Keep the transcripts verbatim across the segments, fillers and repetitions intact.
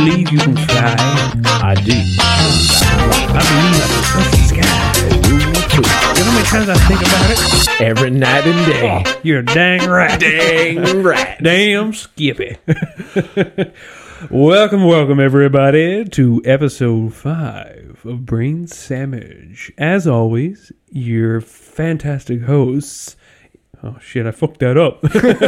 believe you can fly? I do. I believe I can touch the sky. You know how many times I think about it? Every night and day. Oh, you're a dang right. Dang right. Damn Skippy. Welcome, welcome, everybody, to episode five of Brain Sandwich. As always, your fantastic hosts. Oh, shit, I fucked that up.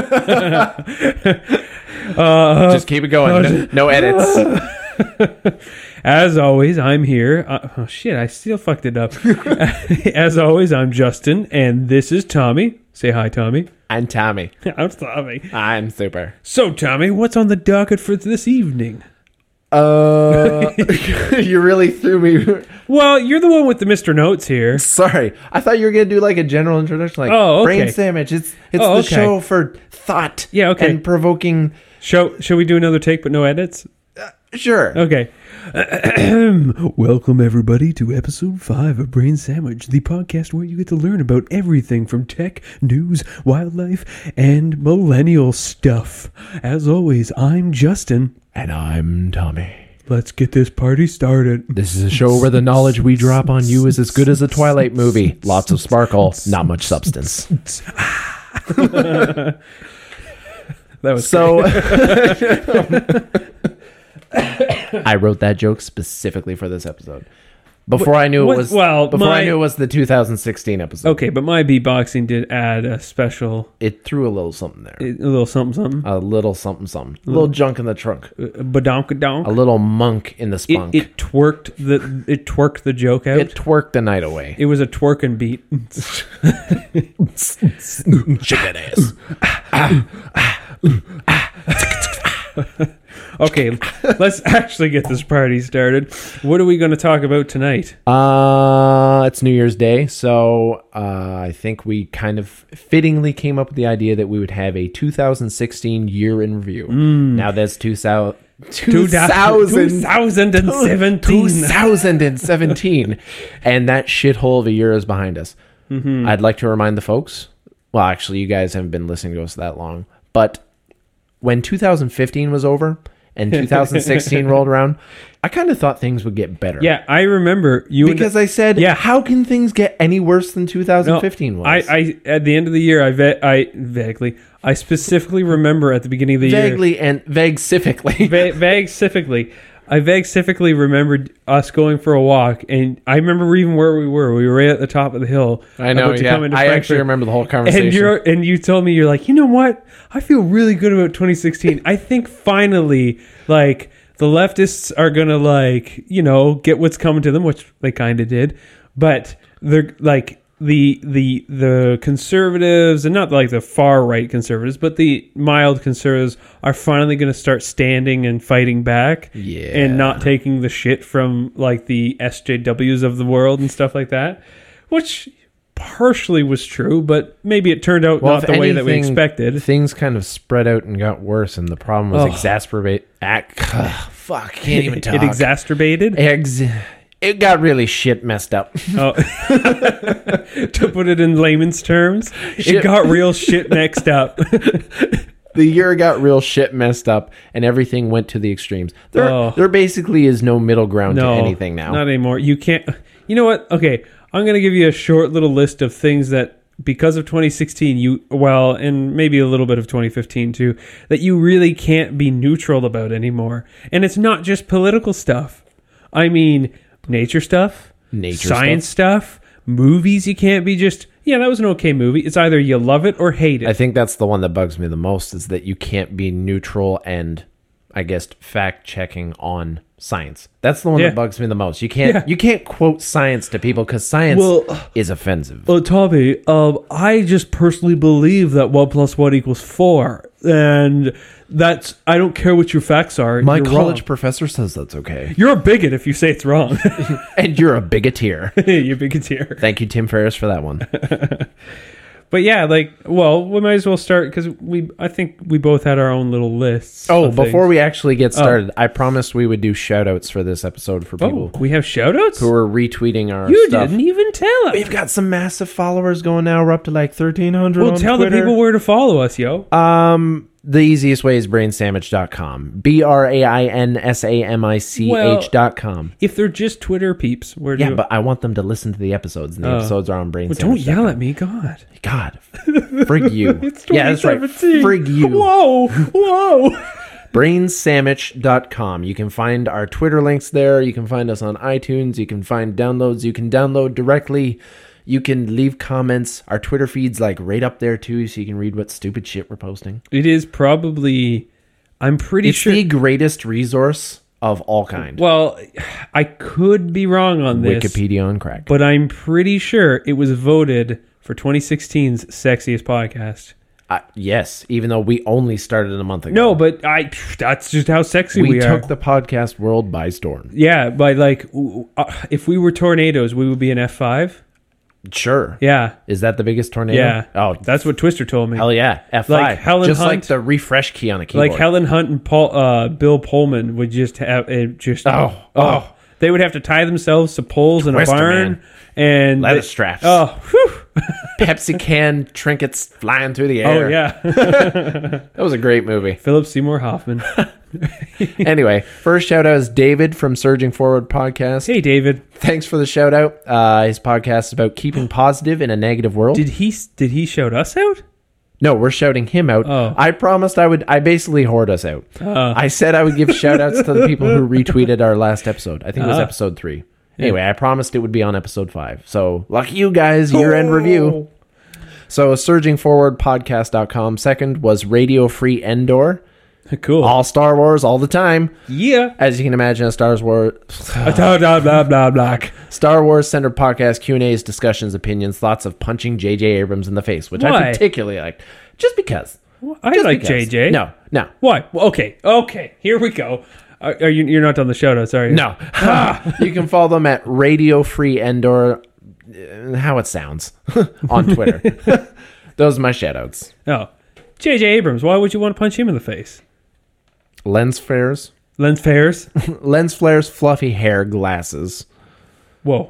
uh, Just keep it going. No, no edits. As always, I'm here. Uh, oh, shit, I still fucked it up. As always, I'm Justin, and this is Tommy. Say hi, Tommy. I'm Tommy. I'm Tommy. I'm super. So, Tommy, what's on the docket for this evening? Uh, you really threw me. Well, you're the one with the Mister Notes here. Sorry, I thought you were gonna do like a general introduction, like oh, okay. Brain Sandwich. It's it's oh, the okay. show for thought. Yeah, okay. And provoking. Shall Shall we do another take but no edits? Uh, sure. Okay. Welcome, everybody, to episode five of Brain Sandwich, the podcast where you get to learn about everything from tech, news, wildlife, and millennial stuff. As always, I'm Justin. And I'm Tommy. Let's get this party started. This is a show where the knowledge we drop on you is as good as a Twilight movie. Lots of sparkle, not much substance. That was so. I wrote that joke specifically for this episode. Before I knew it what, was well, before my, I knew it was the two thousand sixteen episode. Okay, but my beatboxing did add a special. It threw a little something there. A little something, something. A little something, something. A little junk in the trunk. Uh, Badonka-donk. A little monk in the spunk. It, it twerked the it twerked the joke out. It twerked the night away. It was a twerking beat. Chicken ass. Okay, let's actually get this party started. What are we going to talk about tonight? Uh, it's New Year's Day, so uh, I think we kind of fittingly came up with the idea that we would have a two thousand sixteen year in review. Mm. Now that's two thousand. two thousand seventeen. two thousand seventeen. And that shithole of a year is behind us. Mm-hmm. I'd like to remind the folks, well, actually, you guys haven't been listening to us that long, but when two thousand fifteen was over and two thousand sixteen rolled around, I kind of thought things would get better. Yeah, I remember you because and, I said, yeah. how can things get any worse than two thousand fifteen no, was? I, I at the end of the year, I ve- I vaguely, I specifically remember at the beginning of the vaguely year, and vague-cifically, va- vague-cifically, I vague-cifically remembered us going for a walk, and I remember even where we were. We were right at the top of the hill. I know. about to Yeah, come into I Frankfurt. actually remember the whole conversation. And you're and you told me, you're like, you know what? I feel really good about twenty sixteen. I think finally, like, the leftists are gonna, like, you know, get what's coming to them, which they kind of did, but they're like the the the conservatives, and not like the far right conservatives, but the mild conservatives are finally going to start standing and fighting back, yeah, and not taking the shit from like the S J Ws of the world and stuff like that, which partially was true, but maybe it turned out well, not the anything, way that we expected. Things kind of spread out and got worse, and the problem was oh. exacerbate. Ac- fuck, can't even talk. It exacerbated. Ex- it got really shit messed up. Oh. To put it in layman's terms, shit. It got real shit mixed up. The year got real shit messed up, and everything went to the extremes. There, oh. there basically is no middle ground no, to anything now. Not anymore. You can't. You know what? Okay, I'm going to give you a short little list of things that, because of twenty sixteen, you well, and maybe a little bit of twenty fifteen too, that you really can't be neutral about anymore. And it's not just political stuff. I mean, nature stuff, nature science stuff. stuff, movies. You can't be just, yeah, that was an okay movie. It's either you love it or hate it. I think that's the one that bugs me the most, is that you can't be neutral and, I guess, fact checking on science. That's the one yeah. that bugs me the most. You can't yeah. you can't quote science to people because science well, is offensive. Well, Tommy, um, I just personally believe that one plus one equals four, and that's, I don't care what your facts are. My you're college wrong. professor says that's okay. You're a bigot if you say it's wrong. And you're a bigoteer. You're a bigoteer. Thank you, Tim Ferriss, for that one. But yeah, like, well, we might as well start because we, I think we both had our own little lists. Oh, before things. we actually get started, oh. I promised we would do shout outs for this episode for people. Oh, we have shout outs? Who are retweeting our you stuff. You didn't even tell us. We've got some massive followers going now. We're up to like thirteen hundred Well, on tell Twitter. the people where to follow us, yo. Um, The easiest way is brain sandwich dot com. B R A I N S A M I C H dot com. If they're just Twitter peeps, where do Yeah, you... but I want them to listen to the episodes, and the Oh. episodes are on brain Well, don't sandwich dot com. yell at me, God. God. Frig you. It's Yeah, that's right. twenty seventeen. Frig you. Whoa, whoa. brain sandwich dot com. You can find our Twitter links there. You can find us on iTunes. You can find downloads. You can download directly. You can leave comments. Our Twitter feed's like right up there too, so you can read what stupid shit we're posting. It is probably... I'm pretty It's sure... the greatest resource of all kind. Well, I could be wrong on this. Wikipedia on crack. But I'm pretty sure it was voted for twenty sixteen's sexiest podcast. Uh, yes, even though we only started a month ago. No, but I that's just how sexy we, we are. took the podcast world by storm. Yeah, by like, uh, if we were tornadoes, we would be an F five. Sure. Yeah. Is that the biggest tornado? Yeah. Oh, That's what Twister told me. hell yeah. F five. Like Helen just Hunt- like the refresh key on a keyboard. Like Helen Hunt and Paul, uh, Bill Pullman would just have it just. Oh, oh. They would have to tie themselves to poles in a Twister, barn. man. And Leather they- straps. Oh, whew. Pepsi can trinkets flying through the air. Oh, yeah. That was a great movie. Philip Seymour Hoffman. Anyway, first shout out is David from Surging Forward Podcast. Hey, David. Thanks for the shout out. Uh, his podcast is about keeping positive in a negative world. Did he did he shout us out? No, we're shouting him out. Oh. I promised I would. I basically hoard us out. Uh. I said I would give shout outs to the people who retweeted our last episode. I think it was Ah. episode three. Anyway, I promised it would be on episode five. So, lucky you guys, year end review. So, surging forward podcast dot com. Second was Radio Free Endor. Cool. All Star Wars all the time. Yeah. As you can imagine, a Star Wars blah, blah, blah, blah, blah. Star Wars centered podcast, Q and A's, discussions, opinions, lots of punching J J Abrams in the face, which I Why? particularly liked. Just because. I Just like because. J J. No, no. Why? Well, okay. Okay. Here we go. Are, are you? You're not on the shout outs, are you? No. You can follow them at Radio Free Endor, uh, how it sounds, on Twitter. Those are my shoutouts. Oh. J J Abrams. Why would you want to punch him in the face? Lens flares. Lens flares. Lens flares, fluffy hair, glasses. Whoa.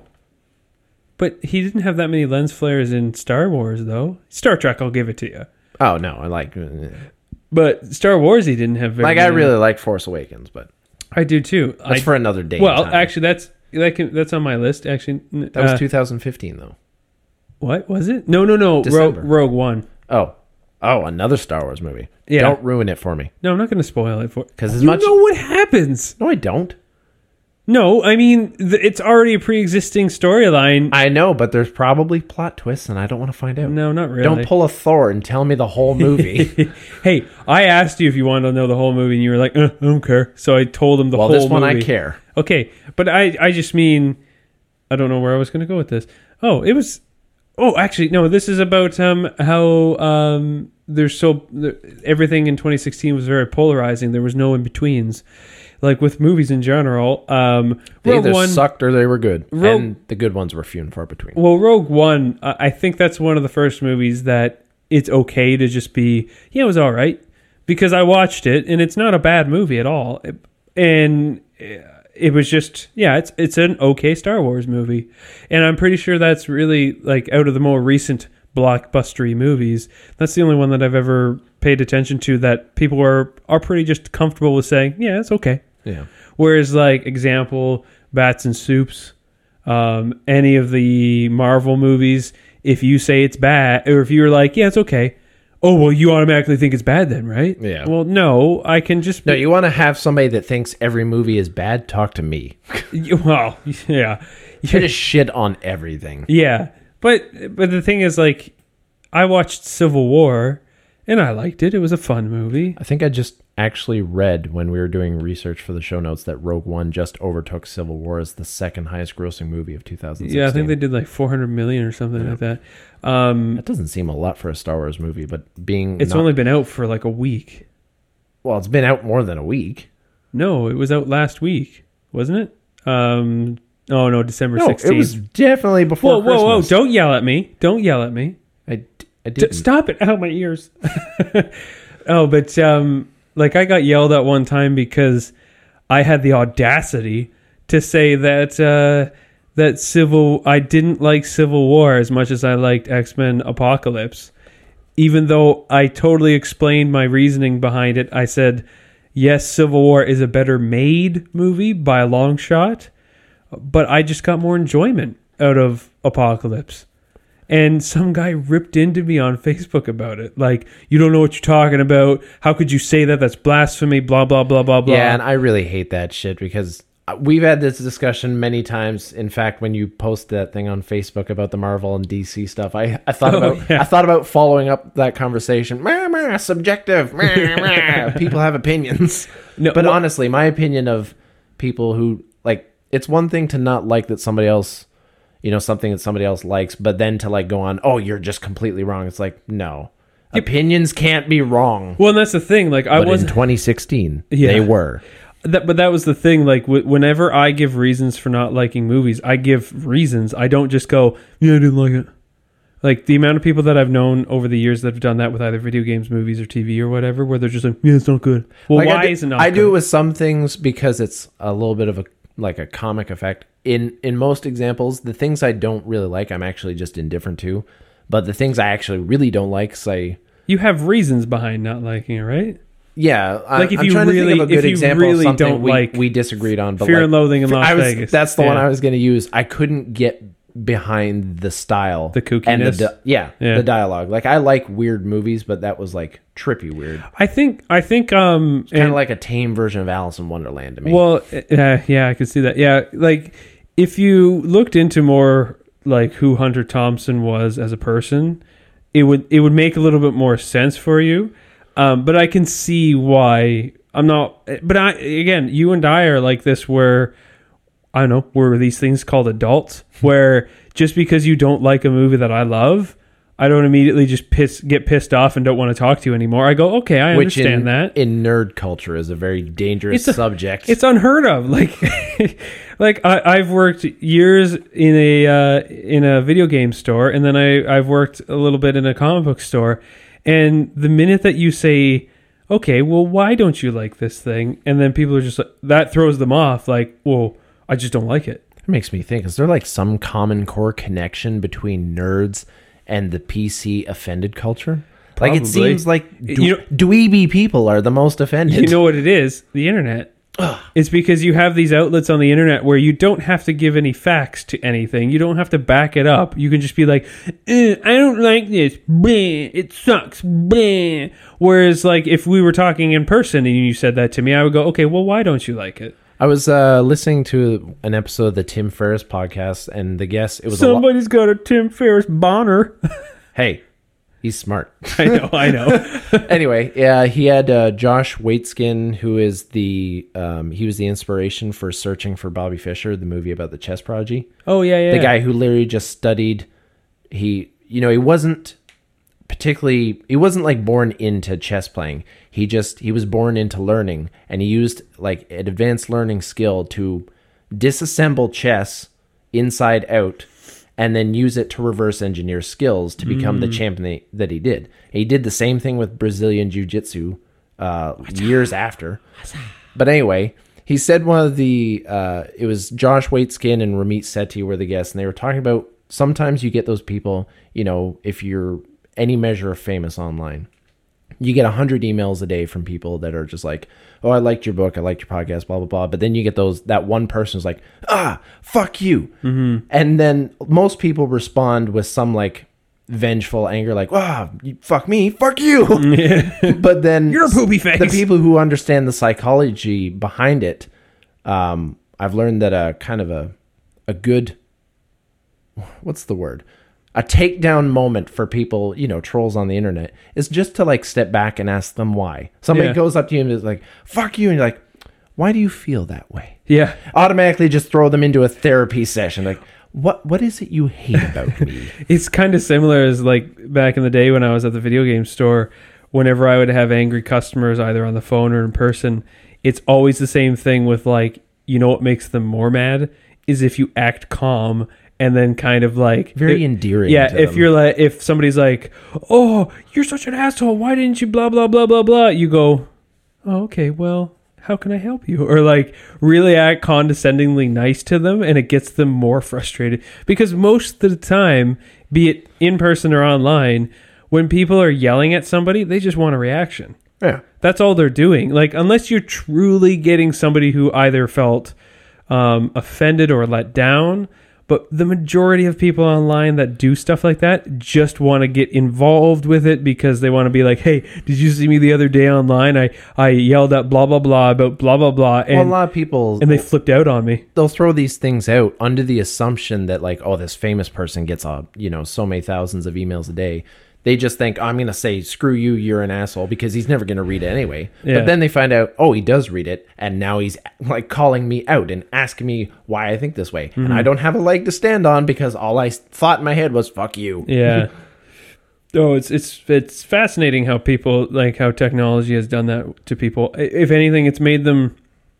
But he didn't have that many lens flares in Star Wars, though. Star Trek, I'll give it to you. Oh, no. I like... uh, But Star Wars, he didn't have very Like, I many. really like Force Awakens, but I do, too. that's I, for another day. well, time. actually, that's that can, that's on my list, actually. That was Uh, two thousand fifteen, though. What? Was it? No, no, no. Rogue, December. Rogue One. Oh. Oh, another Star Wars movie. Yeah. Don't ruin it for me. No, I'm not going to spoil it for 'Cause as you much- know what happens. No, I don't. No, I mean, th- it's already a pre-existing storyline. I know, but there's probably plot twists, and I don't want to find out. No, not really. Don't pull a Thor and tell me the whole movie. Hey, I asked you if you wanted to know the whole movie, and you were like, uh, I don't care. So I told him the well, whole this one movie. I care. Okay, but I, I just mean, I don't know where I was going to go with this. Oh, it was, oh, actually, no, this is about um how um there's so, there, everything in twenty sixteen was very polarizing. There was no in-betweens. Like with movies in general, um, They Rogue either One, sucked or they were good. Rogue- and the good ones were few and far between. well, Rogue One, I I think that's one of the first movies that it's okay to just be, yeah, it was all right. Because I watched it, and it's not a bad movie at all. And it was just, yeah, it's it's an okay Star Wars movie. And I'm pretty sure that's really, like, out of the more recent blockbustery movies, that's the only one that I've ever paid attention to that people are, are pretty just comfortable with saying, yeah, it's okay. Yeah. Whereas, like, example, Bats and Soups, um, any of the Marvel movies, if you say it's bad, or if you're like, yeah, it's okay, oh, well, you automatically think it's bad then, right? Yeah. Well, no, I can just... No, you want to have somebody that thinks every movie is bad? Talk to me. Well, yeah. You just shit on everything. Yeah. But, but the thing is, like, I watched Civil War, and I liked it. It was a fun movie. I think I just actually read when we were doing research for the show notes that Rogue One just overtook Civil War as the second highest grossing movie of two thousand sixteen. Yeah, I think they did like four hundred million or something Yeah. like that. Um, That doesn't seem a lot for a Star Wars movie, but being it's not- only been out for like a week. well, it's been out more than a week. No, it was out last week, wasn't it? Um, oh no, December No, sixteenth. it was definitely before Whoa, whoa, whoa! Christmas. Don't yell at me! Don't yell at me! I, I D- didn't. stop it! Out my ears. Oh, but um, like I got yelled at one time because I had the audacity to say that uh, that Civil I didn't like Civil War as much as I liked X-Men Apocalypse. even though I totally explained my reasoning behind it, I said, yes, Civil War is a better made movie by a long shot, but I just got more enjoyment out of Apocalypse. And some guy ripped into me on Facebook about it. Like, you don't know what you're talking about. How could you say that? That's blasphemy, blah, blah, blah, blah, blah. Yeah, and I really hate that shit because we've had this discussion many times. In fact, when you post that thing on Facebook about the Marvel and D C stuff, I, I thought Oh, about yeah. I thought about following up that conversation. Meh, meh, subjective. Meh, meh. People have opinions. No, but well- honestly, my opinion of people who, like, it's one thing to not like that somebody else, you know, something that somebody else likes, but then to like go on, oh, you're just completely wrong. It's like, no. Opinions can't be wrong. Well, and that's the thing. Like, I But in wasn't... twenty sixteen, Yeah. they were. That, but that was the thing. Like, w- whenever I give reasons for not liking movies, I give reasons. I don't just go, yeah, I didn't like it. Like, the amount of people that I've known over the years that have done that with either video games, movies, or T V or whatever, where they're just like, yeah, it's not good. Well, Like, why I do, is it not I good? do it with some things because it's a little bit of a like a comic effect. In in most examples, the things I don't really like, I'm actually just indifferent to. But the things I actually really don't like, say, You have reasons behind not liking it, right? yeah, I, Like, if I'm you trying to really- think of a if good you example really of something don't we, like we disagreed on. But Fear like, and Loathing in Las I was, Vegas. That's the one Yeah. I was going to use. I couldn't get behind the style, The kookiness? and the di- yeah, Yeah. the dialogue. Like, I like weird movies, but that was like trippy weird. I think, I think, um, Kind and- of like a tame version of Alice in Wonderland to me. well, uh, yeah, I could see that. Yeah, like, if you looked into more, like, who Hunter Thompson was as a person, it would, it would make a little bit more sense for you. Um, but I can see why I'm not, but I, again, you and I are like this where, I don't know, were these things called adults, where just because you don't like a movie that I love, I don't immediately just piss, get pissed off and don't want to talk to you anymore. I go, okay, I Which understand in, that. in nerd culture is a very dangerous It's a- subject. It's unheard of. Like, like I, I've worked years in a uh, in a video game store, and then I I've worked a little bit in a comic book store. And the minute that you say, okay, well, why don't you like this thing? And then people are just like, that throws them off. Like, well, I just don't like it. It makes me think, is there like some common core connection between nerds and the P C offended culture? Like, it Probably. seems like dwe- You know- dweeby people are the most offended. You know what it is? The internet. It's because you have these outlets on the internet where you don't have to give any facts to anything. You don't have to back it up. You can just be like, eh, I don't like this. Bleh, it sucks. Bleh. Whereas, like, if we were talking in person and you said that to me, I would go, okay, well, why don't you like it? I was uh, listening to an episode of the Tim Ferriss podcast, and the guest, it was a lo- Somebody's got a Tim Ferriss Bonner. hey, he's smart. I know, I know. Anyway, yeah, he had uh, Josh Waitzkin, who is the um, he was the inspiration for Searching for Bobby Fischer, the movie about the chess prodigy. Oh, yeah, yeah. The guy who literally just studied. He, you know, he wasn't particularly. He wasn't like born into chess playing. He just he was born into learning, and he used like an advanced learning skill to disassemble chess inside out, and then use it to reverse engineer skills to become the champion that- that he did. He did the same thing with Brazilian Jiu-Jitsu uh, years after. But anyway, he said one of the, uh, it was Josh Waitzkin and Ramit Sethi were the guests, and they were talking about sometimes you get those people, you know, if you're any measure of famous online, you get a hundred emails a day from people that are just like, oh, I liked your book, I liked your podcast, blah, blah, blah. But then you get those, that one person is like, ah, fuck you. Mm-hmm. And then most people respond with some like vengeful anger, like, wow, you fuck me, fuck you. But then You're a poopy face. the people who understand the psychology behind it, um, I've learned that a kind of a, a good, what's the word? A takedown moment for people, you know, trolls on the internet is just to like step back and ask them why. Somebody Yeah. goes up to you and is like, fuck you. And you're like, why do you feel that way? Yeah. Automatically just throw them into a therapy session. Like, what, what is it you hate about me? It's kind of similar as like back in the day when I was at the video game store. Whenever I would have angry customers either on the phone or in person, it's always the same thing with like, you know what makes them more mad is if you act calm and then kind of like Very it- endearing Yeah, to if them. you're like if somebody's like, "Oh, you're such an asshole. Why didn't you blah blah blah blah blah?" You go, "Oh, okay. Well, how can I help you?" Or like really act condescendingly nice to them, and it gets them more frustrated because most of the time, be it in person or online, when people are yelling at somebody, they just want a reaction. Yeah. That's all they're doing. Like, unless you're truly getting somebody who either felt um, offended or let down. But the majority of people online that do stuff like that just want to get involved with it because they want to be like, hey, did you see me the other day online? I, I yelled at blah, blah, blah about blah, blah, blah. And, well, a lot of people... And they flipped out on me. They'll throw these things out under the assumption that, like, oh, this famous person gets, uh, you know, so many thousands of emails a day. They just think, oh, I'm going to say, screw you, you're an asshole, because he's never going to read it anyway. Yeah. But then they find out, oh, he does read it, and now he's like calling me out and asking me why I think this way. Mm-hmm. And I don't have a leg to stand on because all I thought in my head was, fuck you. Yeah. Oh, it's it's it's fascinating how people, like how technology has done that to people. If anything, it's made them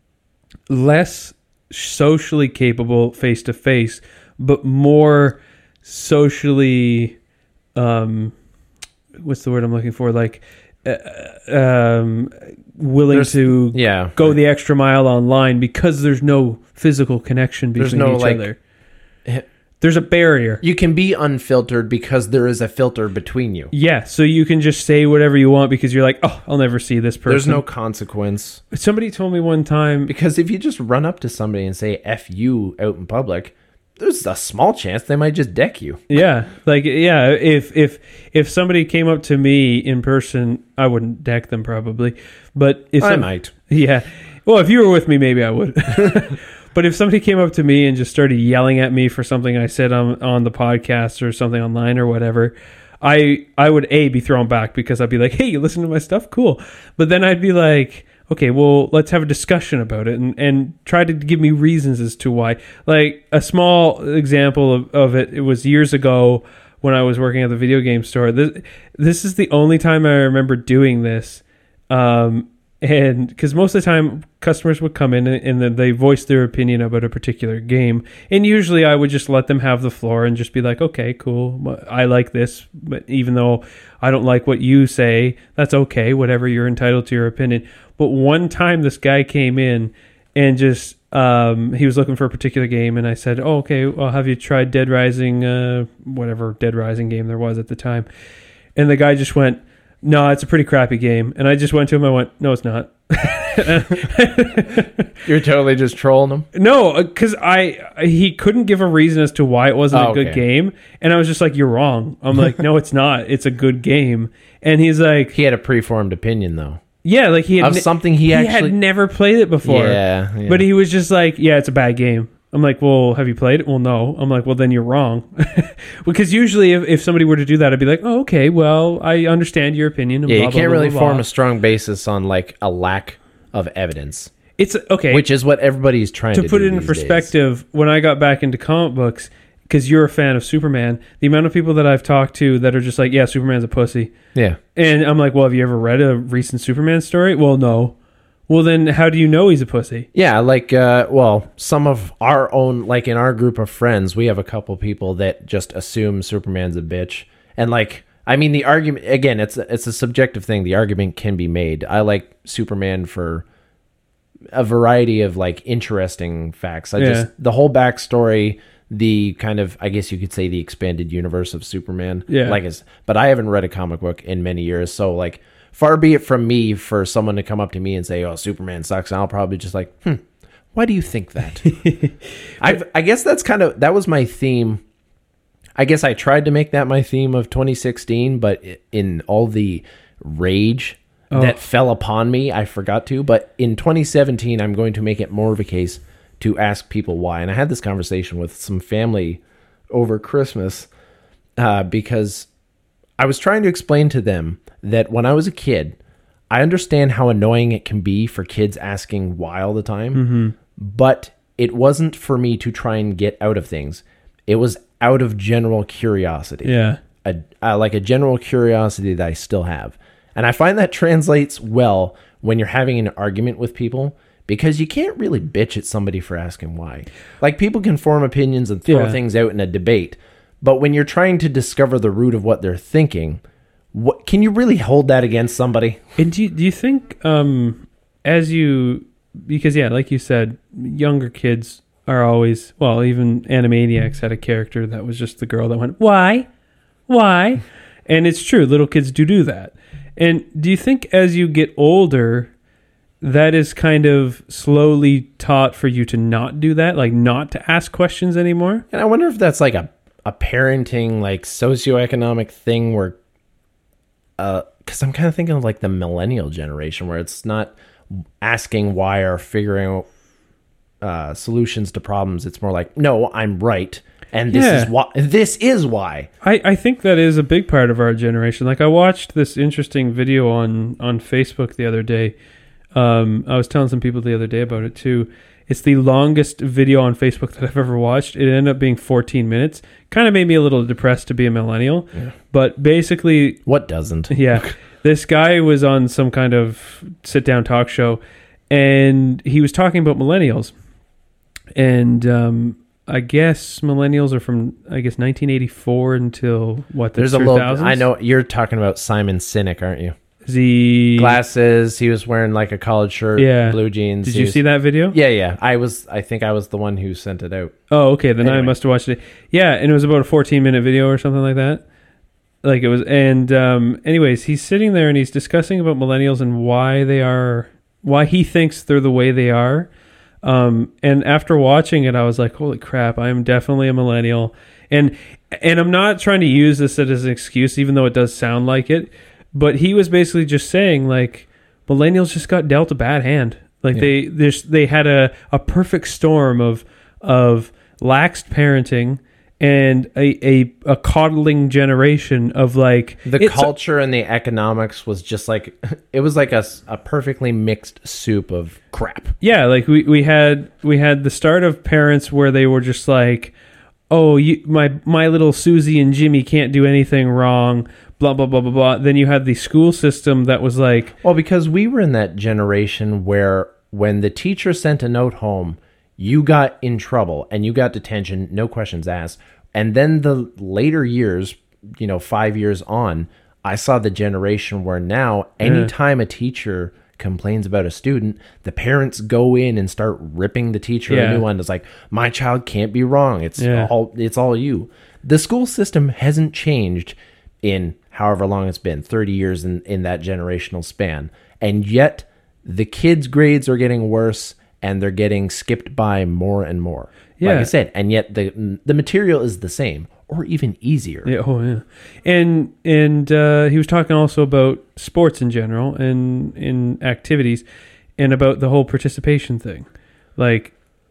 less socially capable face to face, but more socially... Um, what's the word I'm looking for? Like, uh, um, willing there's, to yeah. go the extra mile online because there's no physical connection between no, each like, other. There's a barrier. You can be unfiltered because there is a filter between you. Yeah, so you can just say whatever you want because you're like, oh, I'll never see this person. There's no consequence. Somebody told me one time... Because if you just run up to somebody and say F you out in public... There's a small chance they might just deck you. Yeah, like yeah. If if if somebody came up to me in person, I wouldn't deck them probably. But if I some, might. Yeah. Well, if you were with me, maybe I would. But if somebody came up to me and just started yelling at me for something I said on on the podcast or something online or whatever, I I would a be thrown back because I'd be like, hey, you listen to my stuff, cool. But then I'd be like, okay, well, let's have a discussion about it and, and try to give me reasons as to why. Like, a small example of, of it, it was years ago when I was working at the video game store. This, this is the only time I remember doing this. Um, and because most of the time, customers would come in and, and then they voice their opinion about a particular game. And usually I would just let them have the floor and just be like, okay, cool, I like this. But even though I don't like what you say, that's okay, whatever, you're entitled to your opinion. But one time this guy came in and just, um, he was looking for a particular game. And I said, oh, okay, well, have you tried Dead Rising, uh, whatever Dead Rising game there was at the time? And the guy just went, no, it's a pretty crappy game. And I just went to him, I went, no, it's not. You're totally just trolling him? No, because I he couldn't give a reason as to why it wasn't oh, a good okay. game. And I was just like, you're wrong. I'm like, no, it's not. It's a good game. And he's like... He had a preformed opinion, though. Yeah, like he had... Of ne- something he, he actually... had never played it before. Yeah, yeah. But he was just like, yeah, it's a bad game. I'm like, well, have you played it? Well, no. I'm like, well, then you're wrong. Because usually if, if somebody were to do that, I'd be like, oh, okay, well, I understand your opinion. And yeah, blah, you can't blah, really blah, form blah. a strong basis on, like, a lack of evidence. It's okay. Which is what everybody's trying to, to put do it in these perspective, days. When I got back into comic books, because you're a fan of Superman, the amount of people that I've talked to that are just like, yeah, Superman's a pussy. Yeah. And I'm like, well, have you ever read a recent Superman story? Well, no. Well, then how do you know he's a pussy? Yeah, like, uh, well, some of our own, like in our group of friends, we have a couple people that just assume Superman's a bitch. And like, I mean, the argument, again, it's, it's a subjective thing. The argument can be made. I like Superman for a variety of like interesting facts. I Yeah. just, the whole backstory, the kind of, I guess you could say the expanded universe of Superman. Yeah. Like, is, but I haven't read a comic book in many years. So like, far be it from me for someone to come up to me and say, oh, Superman sucks. And I'll probably just like, hmm, why do you think that? I've, I guess that's kind of, that was my theme. I guess I tried to make that my theme of twenty sixteen, but in all the rage oh. that fell upon me, I forgot to. But in twenty seventeen, I'm going to make it more of a case to ask people why. And I had this conversation with some family over Christmas uh, because I was trying to explain to them that when I was a kid, I understand how annoying it can be for kids asking why all the time, mm-hmm. but it wasn't for me to try and get out of things. It was out of general curiosity. Yeah. A, uh, like a general curiosity that I still have. And I find that translates well when you're having an argument with people, because you can't really bitch at somebody for asking why. Like, people can form opinions and throw Yeah. things out in a debate, but when you're trying to discover the root of what they're thinking, what can you really hold that against somebody? And do you, do you think, um, as you, because yeah, like you said, younger kids are always, well, even Animaniacs had a character that was just the girl that went, why? Why? And it's true, little kids do do that. And do you think as you get older, that is kind of slowly taught for you to not do that, like not to ask questions anymore? And I wonder if that's like a, a parenting, like socioeconomic thing where, uh, because I'm kind of thinking of like the millennial generation where it's not asking why or figuring out uh, solutions to problems. It's more like, no, I'm right. And this Yeah. is why. This is why. I, I think that is a big part of our generation. Like I watched this interesting video on, on Facebook the other day. Um, I was telling some people the other day about it too. It's the longest video on Facebook that I've ever watched. It ended up being fourteen minutes. Kind of made me a little depressed to be a millennial. Yeah. But basically, What doesn't? yeah, this guy was on some kind of sit-down talk show, and he was talking about millennials. And um, I guess millennials are from, I guess, nineteen eighty-four until, what, the There's a two little. thousands? I know you're talking about Simon Sinek, aren't you? The Glasses. He was wearing like a collared shirt, Yeah. blue jeans. Did He you was- see that video? Yeah, yeah. I was. I think I was the one who sent it out. Oh, okay. Then I Anyway. must have watched it. Yeah, and it was about a fourteen minute video or something like that. Like it was, and um, anyways, he's sitting there and he's discussing about millennials and why they are, why he thinks they're the way they are. Um, and after watching it, I was like, holy crap, I am definitely a millennial. And and I'm not trying to use this as an excuse, even though it does sound like it. But he was basically just saying, like, millennials just got dealt a bad hand. Like Yeah. they there's, they had a, a perfect storm of of laxed parenting and a, a, a coddling generation of like The it's- culture and the economics was just like it was like a, s- a perfectly mixed soup of crap. Yeah, like we, we had we had the start of parents where they were just like, oh, you, my my little Susie and Jimmy can't do anything wrong, blah blah blah blah blah. Then you had the school system that was like, Well, because we were in that generation where when the teacher sent a note home, you got in trouble and you got detention, no questions asked. And then the later years, you know, five years on, I saw the generation where now anytime a teacher complains about a student, the parents go in and start ripping the teacher Yeah. a new one. It's like, my child can't be wrong. It's Yeah. all it's all you. The school system hasn't changed in however long it's been, thirty years in, in that generational span. And yet the kids' grades are getting worse and they're getting skipped by more and more. Like Yeah. I said, and yet the the material is the same or even easier. yeah, oh yeah, and and uh, he was talking also about sports in general and in activities, and about the whole participation thing, like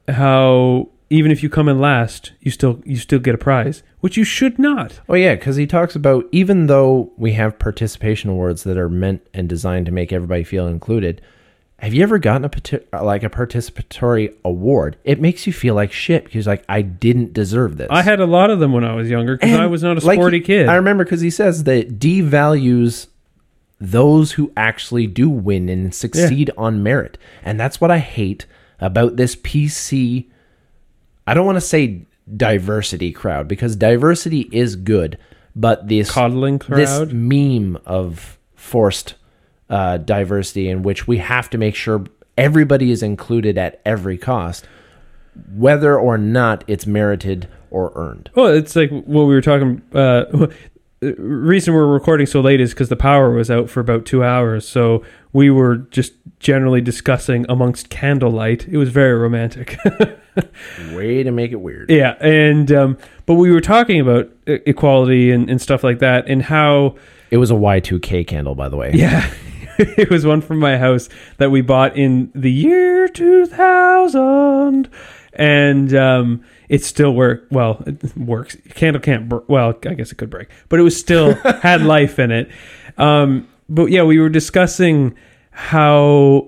how even if you come in last, you still you still get a prize, which you should not. Oh yeah, because he talks about even though we have participation awards that are meant and designed to make everybody feel included, have you ever gotten a parti- like a participatory award? It makes you feel like shit because like I didn't deserve this. I had a lot of them when I was younger because And, I was not a like, sporty he- kid. I remember because he says that it devalues those who actually do win and succeed on merit, and that's what I hate about this P C. I don't want to say diversity crowd because diversity is good, but this Coddling this crowd. meme of forced uh, diversity in which we have to make sure everybody is included at every cost, whether or not it's merited or earned. Well, it's like what we were talking. Uh, the reason we're recording so late is because the power was out for about two hours. So we were just generally discussing amongst candlelight. It was very romantic. Way to make it weird. Yeah, and um, but we were talking about e- equality and, and stuff like that, and how It was a Y two K candle, by the way. yeah, it was one from my house that we bought in the year two thousand, and um, it still worked. Well, it works. Candle can't. Br- well, I guess it could break, but it was still had life in it. Um, but yeah, we were discussing how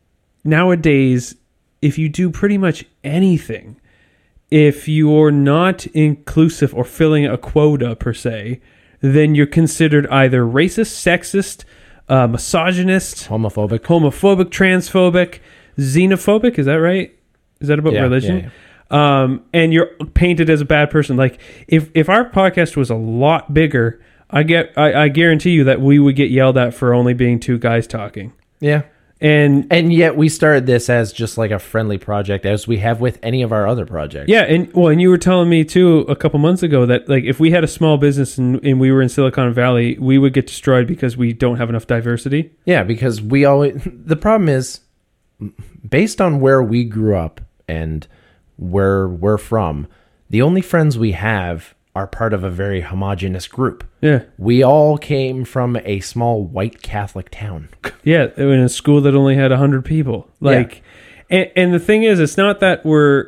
nowadays, if you do pretty much anything, if you're not inclusive or filling a quota per se, then you're considered either racist, sexist, uh, misogynist, Homophobic. homophobic, transphobic, xenophobic. Is that right? Is that about Yeah, religion? yeah, Um, and you're painted as a bad person. Like if if our podcast was a lot bigger, I get I, I guarantee you that we would get yelled at for only being two guys talking. Yeah. And And yet we started this as just like a friendly project, as we have with any of our other projects. yeah, and well, and you were telling me too a couple months ago that like if we had a small business and, and we were in Silicon Valley, we would get destroyed because we don't have enough diversity. Yeah, because we always... The problem is, based on where we grew up and where we're from, the only friends we have are part of a very homogenous group. Yeah. We all came from a small white Catholic town. Yeah, in a school that only had one hundred people. Like, yeah. and, and the thing is, it's not that we're...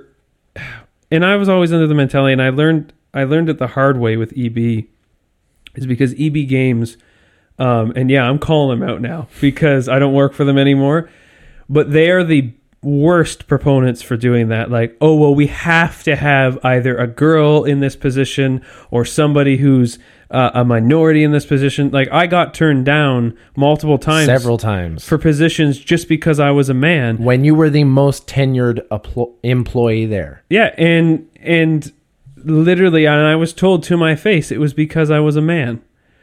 And I was always under the mentality, and I learned I learned it the hard way with E B, is because E B Games, um, and yeah, I'm calling them out now because I don't work for them anymore, but they are the worst proponents for doing that. Like, oh, well, we have to have either a girl in this position or somebody who's uh, a minority in this position. Like, I got turned down multiple times. Several times. For positions just because I was a man. When you were the most tenured empl- employee there. Yeah, and and literally, and I was told to my face, it was because I was a man.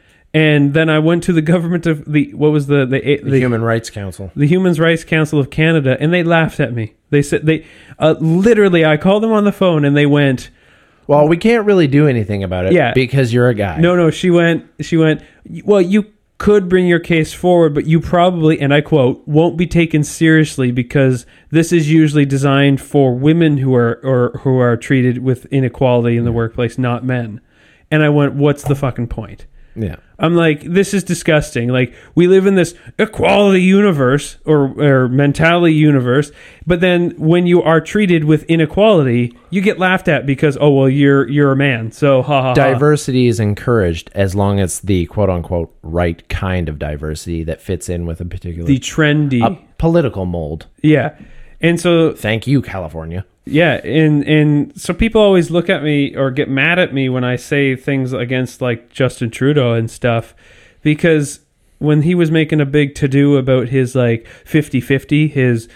And then I went to the government of the, what was the... The, the, the Human Rights Council. The Human Rights Council of Canada, and they laughed at me. They said, they uh, literally, I called them on the phone, and they went... Well, we can't really do anything about it yeah, because you're a guy. No, no, she went, she went, well, you could bring your case forward, but you probably, and I quote, won't be taken seriously because this is usually designed for women who are or who are treated with inequality in the workplace, not men. And I went, what's the fucking point? Yeah. I'm like, this is disgusting. Like, we live in this equality universe or, or mentality universe, but then when you are treated with inequality, you get laughed at because, oh, well, you're you're a man, so ha ha ha. Diversity is encouraged as long as the quote unquote right kind of diversity that fits in with a particular the trendy a political mold. Yeah. And so thank you, California. Yeah, and and so people always look at me or get mad at me when I say things against like Justin Trudeau and stuff, because when he was making a big to-do about his like fifty-fifty, his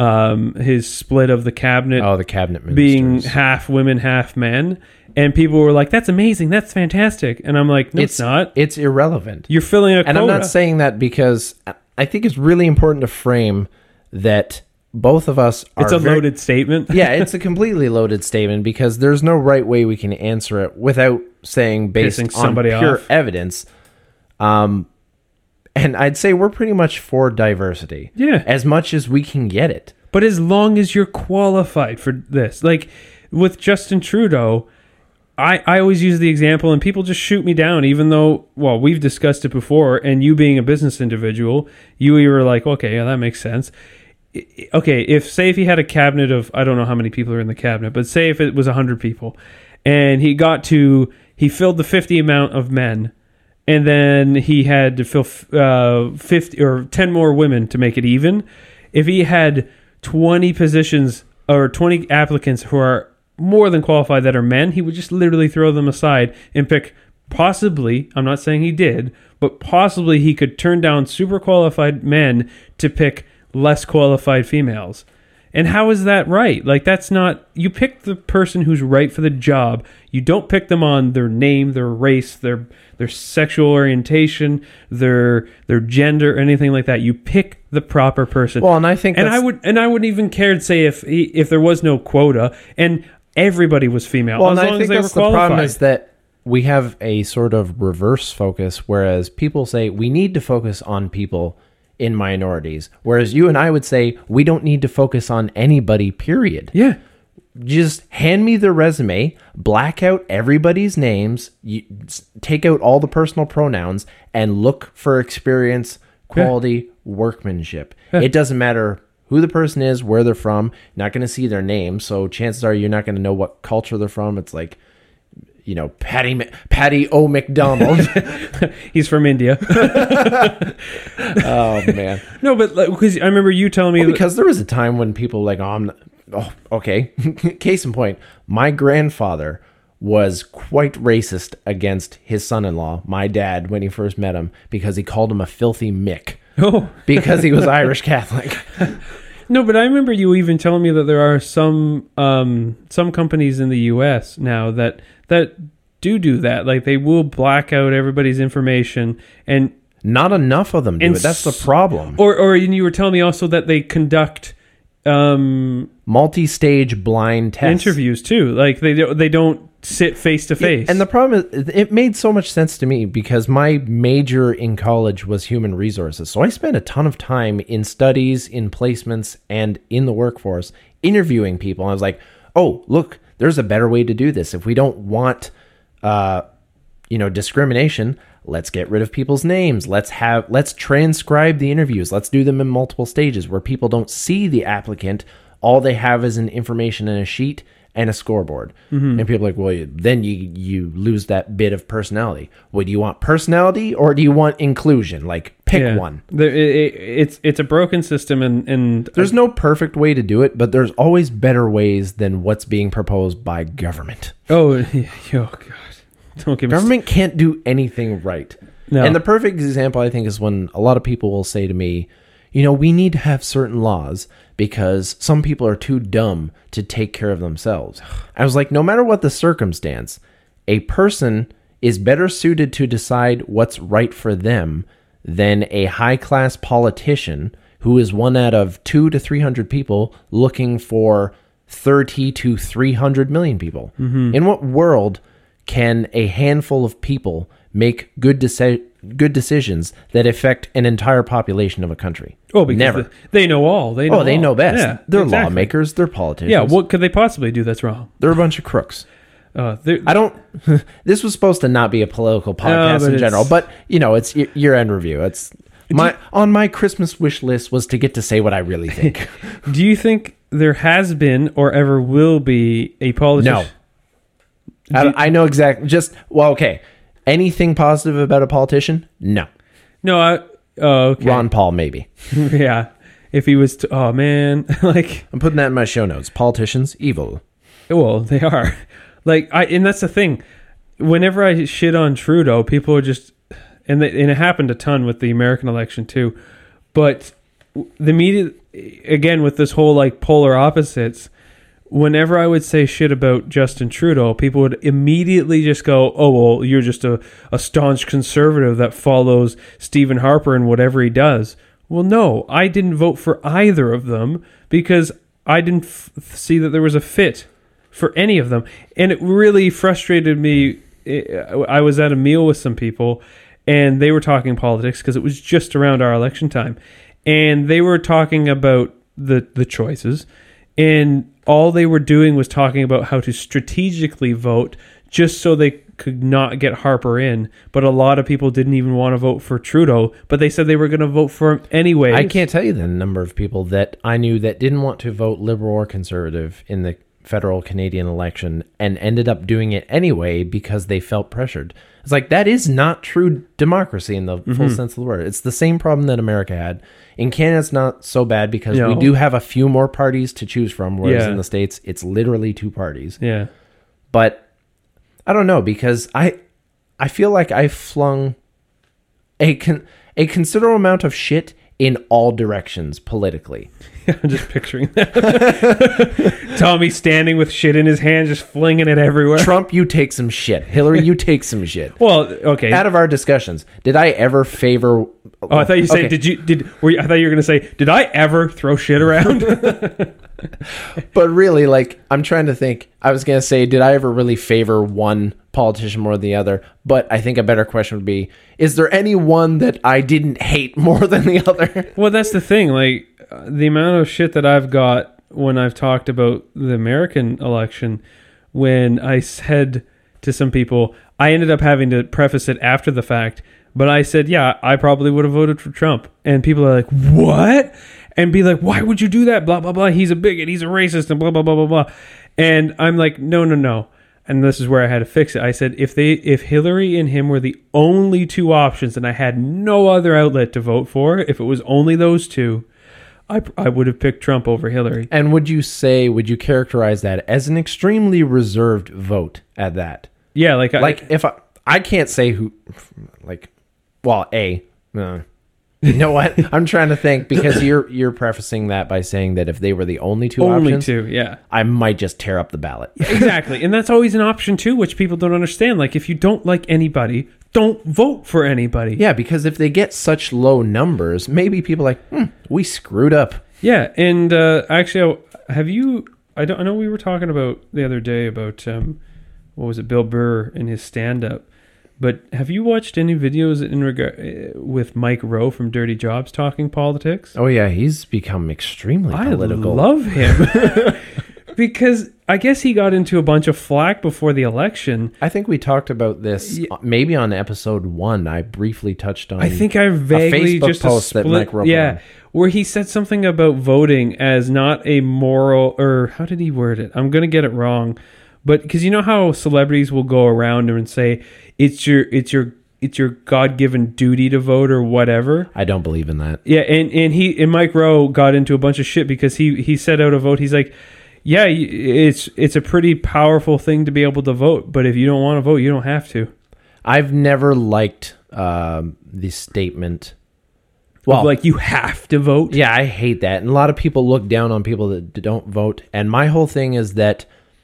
um his split of the cabinet, oh the cabinet ministers, being half women, half men, and people were like, that's amazing, that's fantastic, and I'm like, no, it's, it's not. It's irrelevant. You're filling a and quota. I'm not saying that because I think it's really important to frame that both of us are... It's a very, loaded statement. Yeah, it's a completely loaded statement because there's no right way we can answer it without saying based Pissing on somebody pure off. evidence. Um, and I'd say we're pretty much for diversity. Yeah. As much as we can get it. But as long as you're qualified for this. Like, with Justin Trudeau, I, I always use the example, and people just shoot me down, even though, well, we've discussed it before, and you being a business individual, you were like, okay, yeah, that makes sense. Okay, if say if he had a cabinet of, I don't know how many people are in the cabinet, but say if it was one hundred people, and he got to, he filled the fifty amount of men, and then he had to fill uh, fifty or ten more women to make it even. If he had twenty positions or twenty applicants who are more than qualified that are men, he would just literally throw them aside and pick possibly, I'm not saying he did, but possibly he could turn down super qualified men to pick less qualified females. And how is that right? Like, that's not... You pick the person who's right for the job. You don't pick them on their name, their race, their their sexual orientation, their their gender, or anything like that. You pick the proper person. Well, and I think and that's... I would and I wouldn't even care to say if he, if there was no quota and everybody was female. Well, as and long I think as they that's were the qualified. problem is that we have a sort of reverse focus, whereas people say we need to focus on people in minorities, whereas you and I would say we don't need to focus on anybody, period. Yeah. Just hand me the resume, black out everybody's names, you, take out all the personal pronouns, and look for experience, quality, yeah. workmanship. Yeah. It doesn't matter who the person is, where they're from. You're not going to see their name, so chances are you're not going to know what culture they're from. It's like, you know, Patty Patty O. McDonald. He's from India. Oh, man. No, but because like, I remember you telling me... Well, because there was a time when people like, oh, I'm not, oh okay. Case in point, my grandfather was quite racist against his son-in-law, my dad, when he first met him, because he called him a filthy Mick. Oh. Because he was Irish Catholic. No, but I remember you even telling me that there are some um, some companies in the U S now that that do do that. Like, they will black out everybody's information, and Not enough of them do And it. That's the s- problem. Or, or and you were telling me also that they conduct um, Multi-stage blind tests. interviews too. Like they don't, they don't sit face to face. And the problem is, it made so much sense to me because my major in college was human resources. So I spent a ton of time in studies, in placements, and in the workforce interviewing people. And I was like, oh, look, there's a better way to do this. If we don't want, uh, you know, discrimination, let's get rid of people's names. Let's have, let's transcribe the interviews. Let's do them in multiple stages where people don't see the applicant. All they have is an information in a sheet and a scoreboard. Mm-hmm. And people are like, well, you, then you you lose that bit of personality. Well, do you want personality or do you want inclusion? Like, pick Yeah. one. There, it, it, it's it's a broken system, and and There's no perfect way to do it, but there's always better ways than what's being proposed by government. oh, yeah, oh god, don't give me Government can't do anything right. No. And the perfect example, I think, is when a lot of people will say to me, you know, we need to have certain laws because some people are too dumb to take care of themselves. I was like, no matter what the circumstance, a person is better suited to decide what's right for them than a high-class politician who is one out of two to three hundred people looking for thirty to three hundred million people. Mm-hmm. In what world can a handful of people make good deci- good decisions that affect an entire population of a country? Oh, because Never. the- they know all. They know Oh, they all. know best. Yeah, they're exactly. lawmakers. They're politicians. Yeah, what could they possibly do that's wrong? They're a bunch of crooks. Uh, they're- I don't. This was supposed to not be a political podcast but in it's- general, but you know, it's y- year-end review. It's my on my Christmas wish list was to get to say what I really think. do you think there has been or ever will be a politician? No, I, I know exactly. Just well, okay. Anything positive about a politician? No. No, I. Oh, okay. Ron Paul, maybe. Yeah. If he was, to, oh man, like, I'm putting that in my show notes. Politicians, evil. well, they are. Like, I, and that's the thing. Whenever I shit on Trudeau, people are just, and, they, and it happened a ton with the American election too. But the media, again, with this whole like polar opposites, whenever I would say shit about Justin Trudeau, people would immediately just go, oh, well, you're just a, a staunch conservative that follows Stephen Harper and whatever he does. Well, no, I didn't vote for either of them because I didn't f- see that there was a fit for any of them. And it really frustrated me. I was at a meal with some people and they were talking politics because it was just around our election time. And they were talking about the, the choices. And all they were doing was talking about how to strategically vote just so they could not get Harper in. But a lot of people didn't even want to vote for Trudeau, but they said they were going to vote for him anyway. I can't tell you the number of people that I knew that didn't want to vote Liberal or Conservative in the federal Canadian election and ended up doing it anyway because they felt pressured. It's like, that is not true democracy in the mm-hmm. full sense of the word. It's the same problem that America had. In Canada, it's not so bad because No. we do have a few more parties to choose from, whereas Yeah. in the States, it's literally two parties. Yeah. But I don't know, because I I feel like I flung a con- a considerable amount of shit in all directions politically. I'm just picturing that. Tommy standing with shit in his hand, just flinging it everywhere. Trump, you take some shit. Hillary, you take some shit. Well, okay. Out of our discussions, did I ever favor? Oh, I thought you said, Okay. did you, did, were you, I thought you were going to say, did I ever throw shit around? But really, like, I'm trying to think. I was going to say, did I ever really favor one politician more than the other? But I think a better question would be, is there any one that I didn't hate more than the other? Well, that's the thing. Like, uh, the amount of shit that I've got when I've talked about the American election, when I said to some people, I ended up having to preface it after the fact, but I said, yeah, I probably would have voted for Trump. And people are like, what? And be like, why would you do that? Blah, blah, blah. He's a bigot. He's a racist and blah, blah, blah, blah, blah. And I'm like, no, no, no. And this is where I had to fix it. I said, if they, if Hillary and him were the only two options and I had no other outlet to vote for, if it was only those two, I, I would have picked Trump over Hillary. And would you say, would you characterize that as an extremely reserved vote at that? Yeah, like, Like, I, if I, I can't say who, like, well, A, uh, you know what? I'm trying to think, because you're you're prefacing that by saying that if they were the only two only options, two, yeah. I might just tear up the ballot. Exactly. And that's always an option too, which people don't understand. Like, if you don't like anybody, don't vote for anybody. Yeah, because if they get such low numbers, maybe people are like, hmm, we screwed up. Yeah, and uh, actually, have you? I don't. I know we were talking about the other day about um, what was it, Bill Burr and his stand-up. But have you watched any videos in regard with Mike Rowe from Dirty Jobs talking politics? Oh yeah, he's become extremely political. I love him because I guess he got into a bunch of flack before the election. I think we talked about this Yeah. maybe on episode one. I briefly touched on. I think I vaguely Facebook just post a that split, Mike Rowe put yeah, on. where he said something about voting as not a moral, or how did he word it? I'm gonna get it wrong, but because you know how celebrities will go around and say it's your it's your it's your God-given duty to vote or whatever. I don't believe in that. Yeah, and, and he and Mike Rowe got into a bunch of shit because he he set out a vote. He's like, yeah, it's it's a pretty powerful thing to be able to vote, but if you don't want to vote, you don't have to. I've never liked um, the statement. Well, like you have to vote. Yeah, I hate that. And a lot of people look down on people that don't vote. And my whole thing is that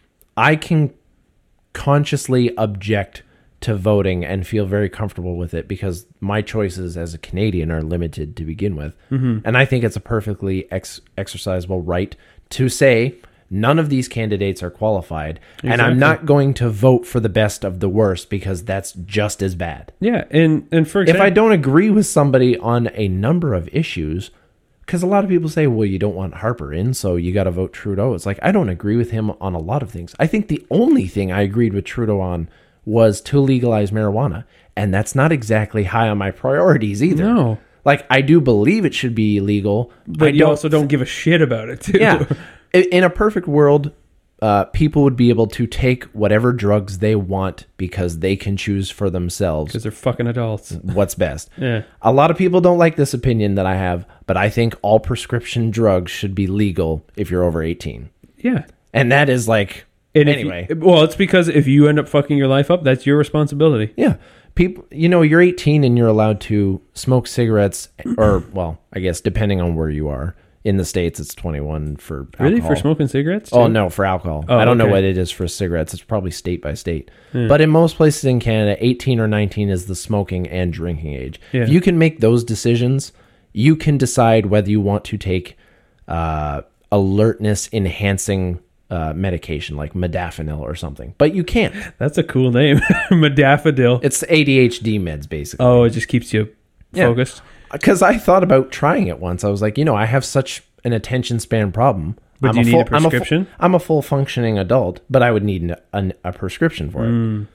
I can consciously object to voting and feel very comfortable with it because my choices as a Canadian are limited to begin with. Mm-hmm. And I think it's a perfectly ex- exercisable right to say none of these candidates are qualified. Exactly. And I'm not going to vote for the best of the worst because that's just as bad. Yeah. And, and for example, if I don't agree with somebody on a number of issues, because a lot of people say, well, you don't want Harper in, so you got to vote Trudeau. It's like, I don't agree with him on a lot of things. I think the only thing I agreed with Trudeau on was to legalize marijuana. And that's not exactly high on my priorities either. No. Like, I do believe it should be legal. But I you also don't give a shit about it, too. Yeah. In a perfect world, uh, people would be able to take whatever drugs they want because they can choose for themselves. Because they're fucking adults. What's best. Yeah. A lot of people don't like this opinion that I have, but I think all prescription drugs should be legal if you're over eighteen. Yeah. And that is like... And anyway, you, well, it's because if you end up fucking your life up, that's your responsibility. Yeah, people, you know, you're eighteen and you're allowed to smoke cigarettes, or well, I guess depending on where you are in the States, it's twenty-one for alcohol. Really, for smoking cigarettes? Too? Oh no, for alcohol. Oh, I don't okay. know what it is for cigarettes. It's probably state by state. Yeah. But in most places in Canada, eighteen or nineteen is the smoking and drinking age. Yeah. If you can make those decisions, you can decide whether you want to take uh, alertness enhancing Uh, medication like modafinil or something, but you can't. That's a cool name. Modafinil. It's A D H D meds, basically. Oh, it just keeps you Yeah. focused. Because I thought about trying it once. I was like, you know, I have such an attention span problem. But I'm do you need full, a prescription? I'm a, full, I'm a full functioning adult, but I would need an, an, a prescription for it. Mm.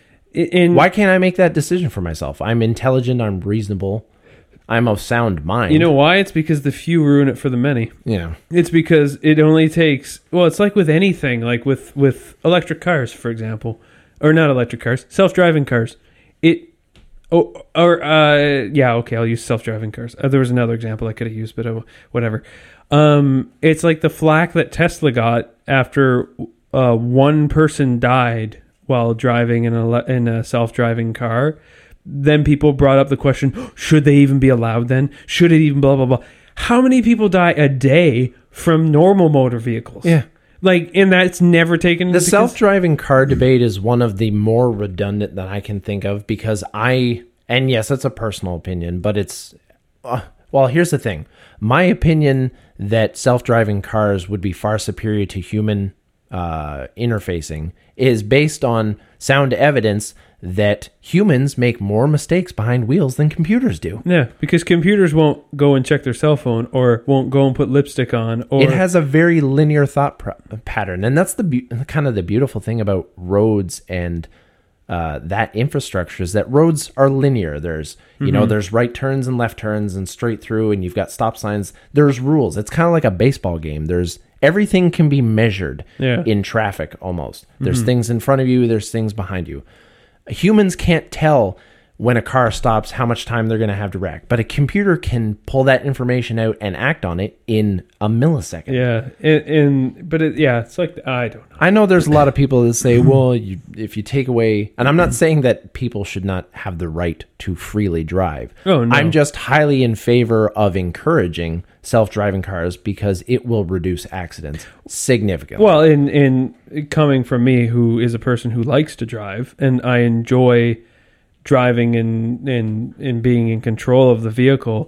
In, Why can't I make that decision for myself? I'm intelligent. I'm reasonable. I'm of sound mind. You know why? It's because the few ruin it for the many. Yeah. It's because it only takes, well, it's like with anything, like with, with electric cars, for example, or not electric cars, self-driving cars. It, oh, or, uh, yeah, okay, I'll use self-driving cars. Uh, there was another example I could have used, but uh, whatever. Um, it's like the flack that Tesla got after uh, one person died while driving in a, in a self-driving car. Then people brought up the question, should they even be allowed then? Should it even blah, blah, blah? How many people die a day from normal motor vehicles? Yeah. Like, and that's never taken The into self-driving car debate is one of the more redundant that I can think of because I, and yes, it's a personal opinion, but it's, uh, well, here's the thing. My opinion that self-driving cars would be far superior to human uh, interfacing is based on sound evidence that humans make more mistakes behind wheels than computers do. Yeah, because computers won't go and check their cell phone or won't go and put lipstick on. Or It has a very linear thought pr- pattern, and that's the be- kind of the beautiful thing about roads and uh, that infrastructure is that roads are linear. There's you Mm-hmm. know there's right turns and left turns and straight through, and you've got stop signs. There's rules. It's kind of like a baseball game. There's everything can be measured Yeah. in traffic almost. There's things in front of you. There's things behind you. Humans can't tell when a car stops how much time they're going to have to react, but a computer can pull that information out and act on it in a millisecond. Yeah, and, and but it, yeah, it's like, I don't know. I know there's a lot of people that say, well, you, if you take away, and I'm not saying that people should not have the right to freely drive. Oh, no. I'm just highly in favor of encouraging self-driving cars because it will reduce accidents significantly. Well, in in coming from me, who is a person who likes to drive, and I enjoy driving and and and being in control of the vehicle,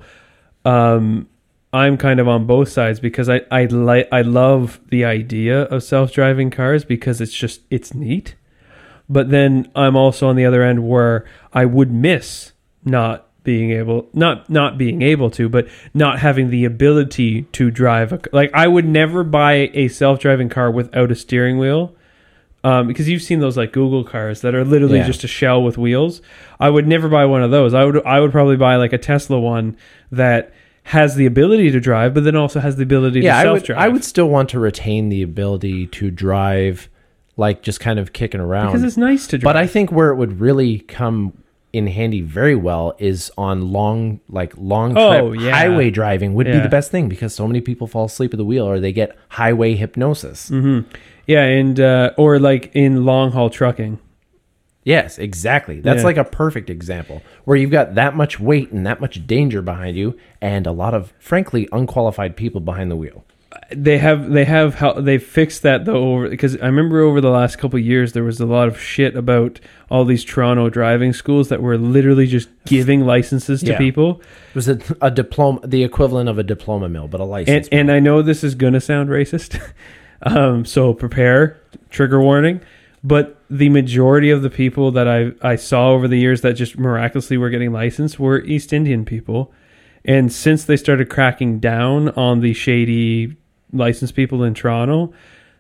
um, I'm kind of on both sides because I I like I love the idea of self-driving cars because it's just it's neat. But then I'm also on the other end where I would miss not being able not not being able to, but not having the ability to drive a, like I would never buy a self-driving car without a steering wheel. Um, because you've seen those like Google cars that are literally Yeah. just a shell with wheels. I would never buy one of those. I would I would probably buy like a Tesla one that has the ability to drive, but then also has the ability Yeah, to I would, self-drive. I would still want to retain the ability to drive, like just kind of kicking around. because it's nice to drive. But I think where it would really come in handy very well is on long, like long trip Oh, yeah. highway driving would be Yeah. the best thing because so many people fall asleep at the wheel or they get highway hypnosis. Mm-hmm. Yeah, and uh, or like in long haul trucking. Yes, exactly. That's Yeah. like a perfect example where you've got that much weight and that much danger behind you and a lot of, frankly, unqualified people behind the wheel. They have they have how they fixed that though over because I remember over the last couple of years there was a lot of shit about all these Toronto driving schools that were literally just giving licenses to Yeah. people. It was a, a diploma, the equivalent of a diploma mill, but a license. And and I know this is gonna sound racist, um, so prepare, trigger warning. But the majority of the people that I I saw over the years that just miraculously were getting licensed were East Indian people, and since they started cracking down on the shady licensed people in Toronto,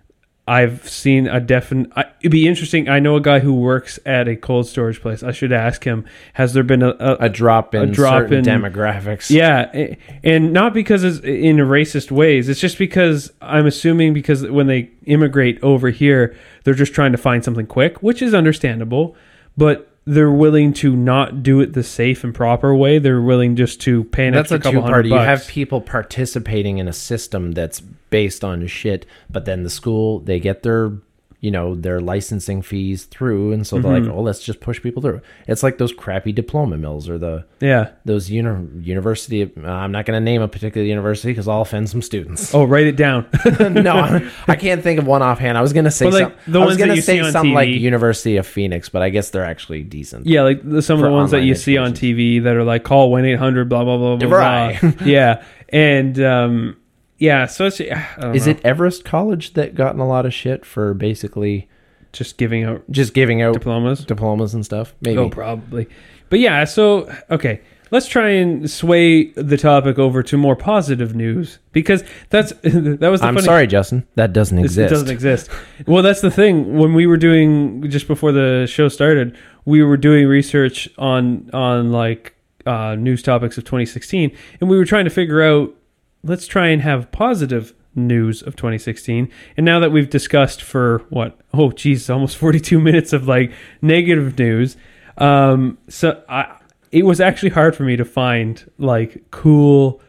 I've seen a definite. It'd be interesting. I know a guy who works at a cold storage place. I should ask him. Has there been a, a, a drop in a drop certain in- demographics. Yeah, a- and not because it's in racist ways. It's just because I'm assuming because when they immigrate over here, they're just trying to find something quick, which is understandable. But they're willing to not do it the safe and proper way. They're willing just to pay an That's extra a couple two-party. hundred You bucks. have people participating in a system that's based on shit, but then the school, they get their, you know, their licensing fees through, and so they're Mm-hmm. like, oh, let's just push people through. It's like those crappy diploma mills or the yeah. those uni- university. Uh, I'm not going to name a particular university because I'll offend some students. Oh, write it down. No, I can't think of one offhand. I was going to say Well, like, something. the I was ones going that to you say see on something T V. like University of Phoenix, but I guess they're actually decent. Yeah, like the, some of For the ones that online you see on education. T V that are like call one eight hundred blah blah blah blah DeVry. blah. Yeah, and um, yeah. So it's, I don't Is know. it Everest College that gotten a lot of shit for basically just giving out just giving out diplomas? diplomas and stuff? Maybe. Oh, probably. But yeah, so okay, let's try and sway the topic over to more positive news because that's that was. The I'm funny, sorry, Justin. That doesn't It's- exist. It doesn't exist. Well, that's the thing. When we were doing just before the show started, we were doing research on on like uh, news topics of twenty sixteen, and we were trying to figure out. Let's try and have positive news of twenty sixteen. And now that we've discussed for what? Oh, geez, almost forty-two minutes of like negative news. Um, so I, it was actually hard for me to find like cool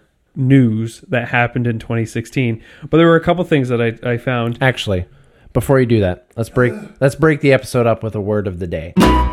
news that happened in twenty sixteen, but there were a couple things that I, I found. Actually, before you do that, let's break let's break the episode up with a word of the day.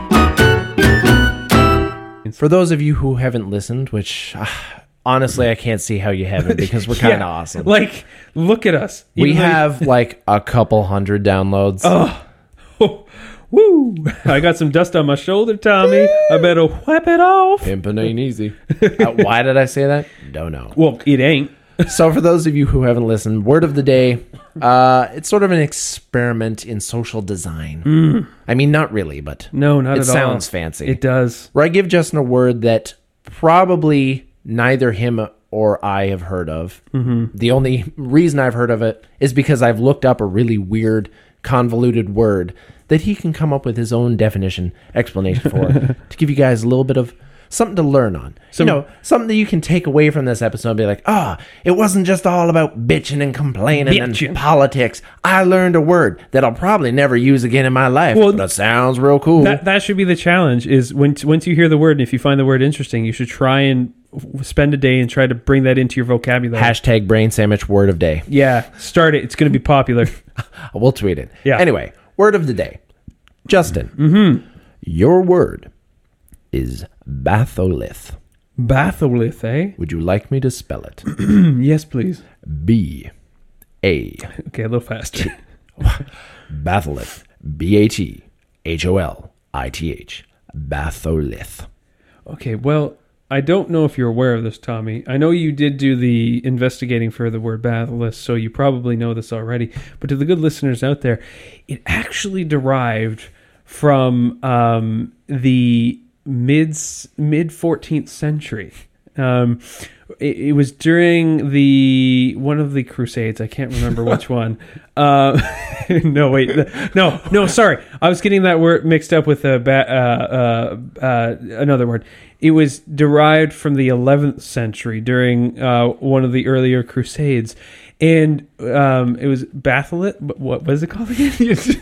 For those of you who haven't listened, which uh, honestly I can't see how you haven't because we're kind of Yeah, awesome. Like, look at us. we Even though- have like a couple hundred downloads. Oh, woo! I got some dust on my shoulder, Tommy. I better wipe it off. Pimpin' ain't easy. Uh, why did I say that? Don't know. Well, it ain't. So for those of you who haven't listened, word of the day, uh, it's sort of an experiment in social design. I mean, not really, but No, not it at all. sounds fancy. It does. Where I give Justin a word that probably neither him or I have heard of. Mm-hmm. The only reason I've heard of it is because I've looked up a really weird, convoluted word that he can come up with his own definition, explanation for, to give you guys a little bit of something to learn on. Some- you know, something that you can take away from this episode and be like, ah, it wasn't just all about bitching and complaining Bitchin'. and politics. I learned a word that I'll probably never use again in my life, Well, but it sounds real cool. That that should be the challenge. Is when once you hear the word, and if you find the word interesting, you should try and w- spend a day and try to bring that into your vocabulary. Hashtag brain sandwich word of day. Yeah, start it. It's going to be popular. We'll tweet it. Yeah. Anyway, word of the day. Justin, mm-hmm. your word is batholith. Batholith, eh? Would you like me to spell it? Yes, please. B A Okay, a little faster. batholith. B A T H O L I T H. batholith. Okay, well, I don't know if you're aware of this, Tommy. I know you did do the investigating for the word batholith, so you probably know this already. But to the good listeners out there, it actually derived from um, the mid mid fourteenth century. Um, it, it was during the one of the Crusades. I can't remember which one. Uh, no, wait, no, no. Sorry, I was getting that word mixed up with a ba- uh, uh, uh, another word. It was derived from the eleventh century during uh, one of the earlier Crusades, and um, it was Batholith. What was it called again?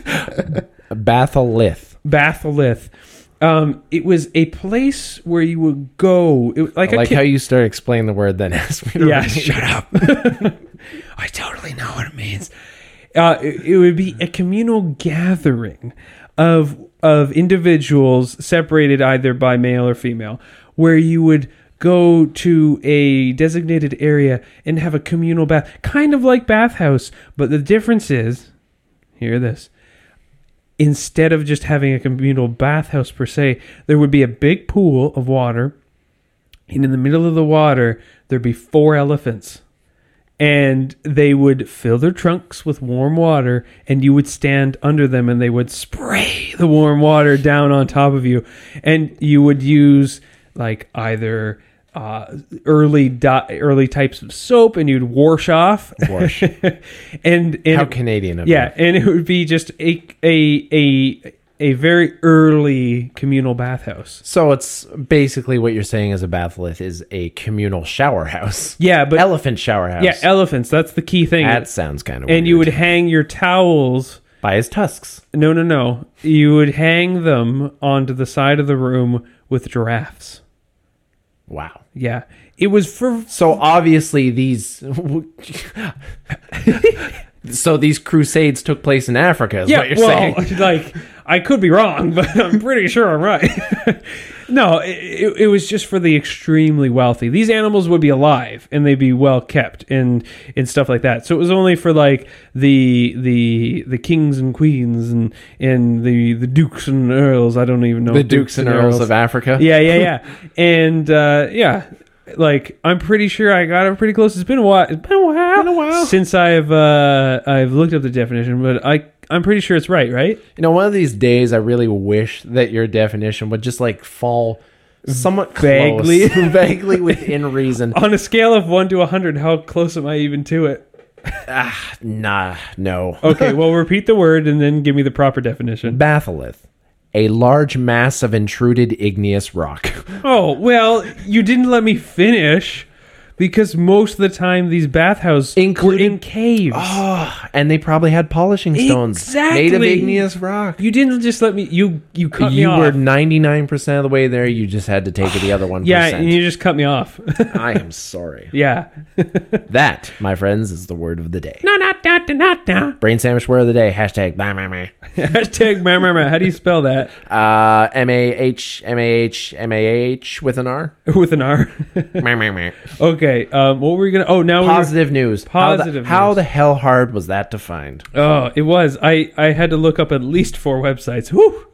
Batholith. Batholith. Um, it was a place where you would go. It, like I like kid- how you start explaining the word, then ask me to Yeah, repeat. shut up. I totally know what it means. Uh, it, it would be a communal gathering of of individuals separated either by male or female, where you would go to a designated area and have a communal bath, kind of like bathhouse. But the difference is, hear this. Instead of just having a communal bathhouse per se, there would be a big pool of water, and in the middle of the water, there'd be four elephants. And they would fill their trunks with warm water, and you would stand under them, and they would spray the warm water down on top of you. And you would use, like, either uh, early di- early types of soap, and you'd wash off. Wash. and, and How Canadian of yeah, and it would be just a a a a very early communal bathhouse. So it's basically what you're saying is a batholith is a communal shower house. Yeah, but Elephant shower house. yeah, elephants. That's the key thing. That sounds kind of weird. And you would hang your towels. by his tusks. No, no, no. You would hang them onto the side of the room with giraffes. Wow. Yeah, it was for. So obviously these So these crusades took place in Africa, is Yeah, what you're well, saying. like, I could be wrong, but I'm pretty sure I'm right. No, it, it was just for the extremely wealthy. These animals would be alive and they'd be well kept and and stuff like that. So it was only for like the the the kings and queens and and the the dukes and earls. I don't even know The dukes and earls of Africa. Yeah, yeah, yeah, and uh, yeah. Like, I'm pretty sure I got it pretty close. It's been a while. It's been a while, Been a while. since I've uh, I've looked up the definition, but I I'm pretty sure it's right. Right? You know, one of these days I really wish that your definition would just like fall somewhat Vaguely. close, vaguely within reason. On a scale of one to a hundred, how close am I even to it? Ah, nah, no. Okay, well, repeat the word and then give me the proper definition. Batholith, a large mass of intruded igneous rock. Oh, well, you didn't let me finish because most of the time these bathhouses were Including- in caves. Oh, and they probably had polishing stones Exactly. made of igneous rock. You didn't just let me. You you cut me You off. were ninety-nine percent of the way there. You just had to take it the other one percent. Yeah, and you just cut me off. I am sorry. Yeah. That, my friends, is the word of the day. No, not not not not. Brain sandwich word of the day. Hashtag blah, blah, blah. Hashtag meh, meh, meh. How do you spell that? Uh, M A H M A H M A H with an R. With an R. Meh, meh, meh. Okay. Um. What were we gonna? Oh, now we're. Positive news. How the- Positive How news. the hell hard was that to find? Oh, it was. I, I had to look up at least four websites. Whew.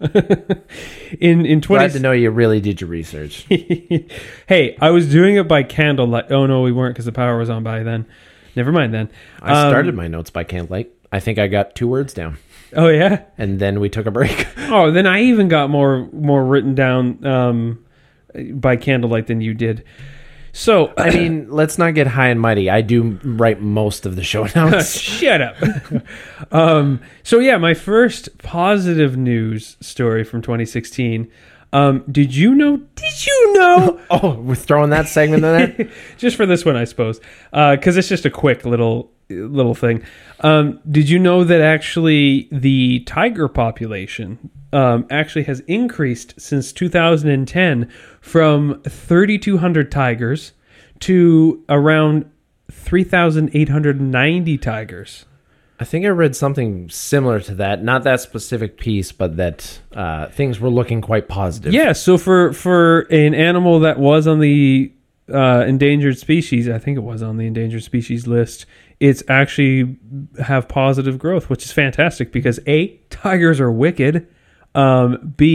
in in twenty. Glad to know you really did your research. Hey, I was doing it by candlelight. Oh no, we weren't because the power was on by then. Never mind then. I Um, started my notes by candlelight. I think I got two words down, Oh yeah. and then we took a break. Oh, then I even got more more written down um, by candlelight than you did. So I mean, let's not get high and mighty. I do write most of the show notes. shut up. um, so yeah, my first positive news story from twenty sixteen. Um, did you know? Did you know? Oh, we're throwing that segment in there? Just for this one, I suppose, because it's just a quick little little thing. Um, did you know that actually the tiger population um, actually has increased since two thousand ten from thirty-two hundred tigers to around three thousand eight hundred ninety tigers? I think I read something similar to that. Not that specific piece, but that uh, things were looking quite positive. Yeah, so for, for an animal that was on the uh, endangered species, I think it was on the endangered species list, it's actually have positive growth, which is fantastic because A, tigers are wicked, um, B,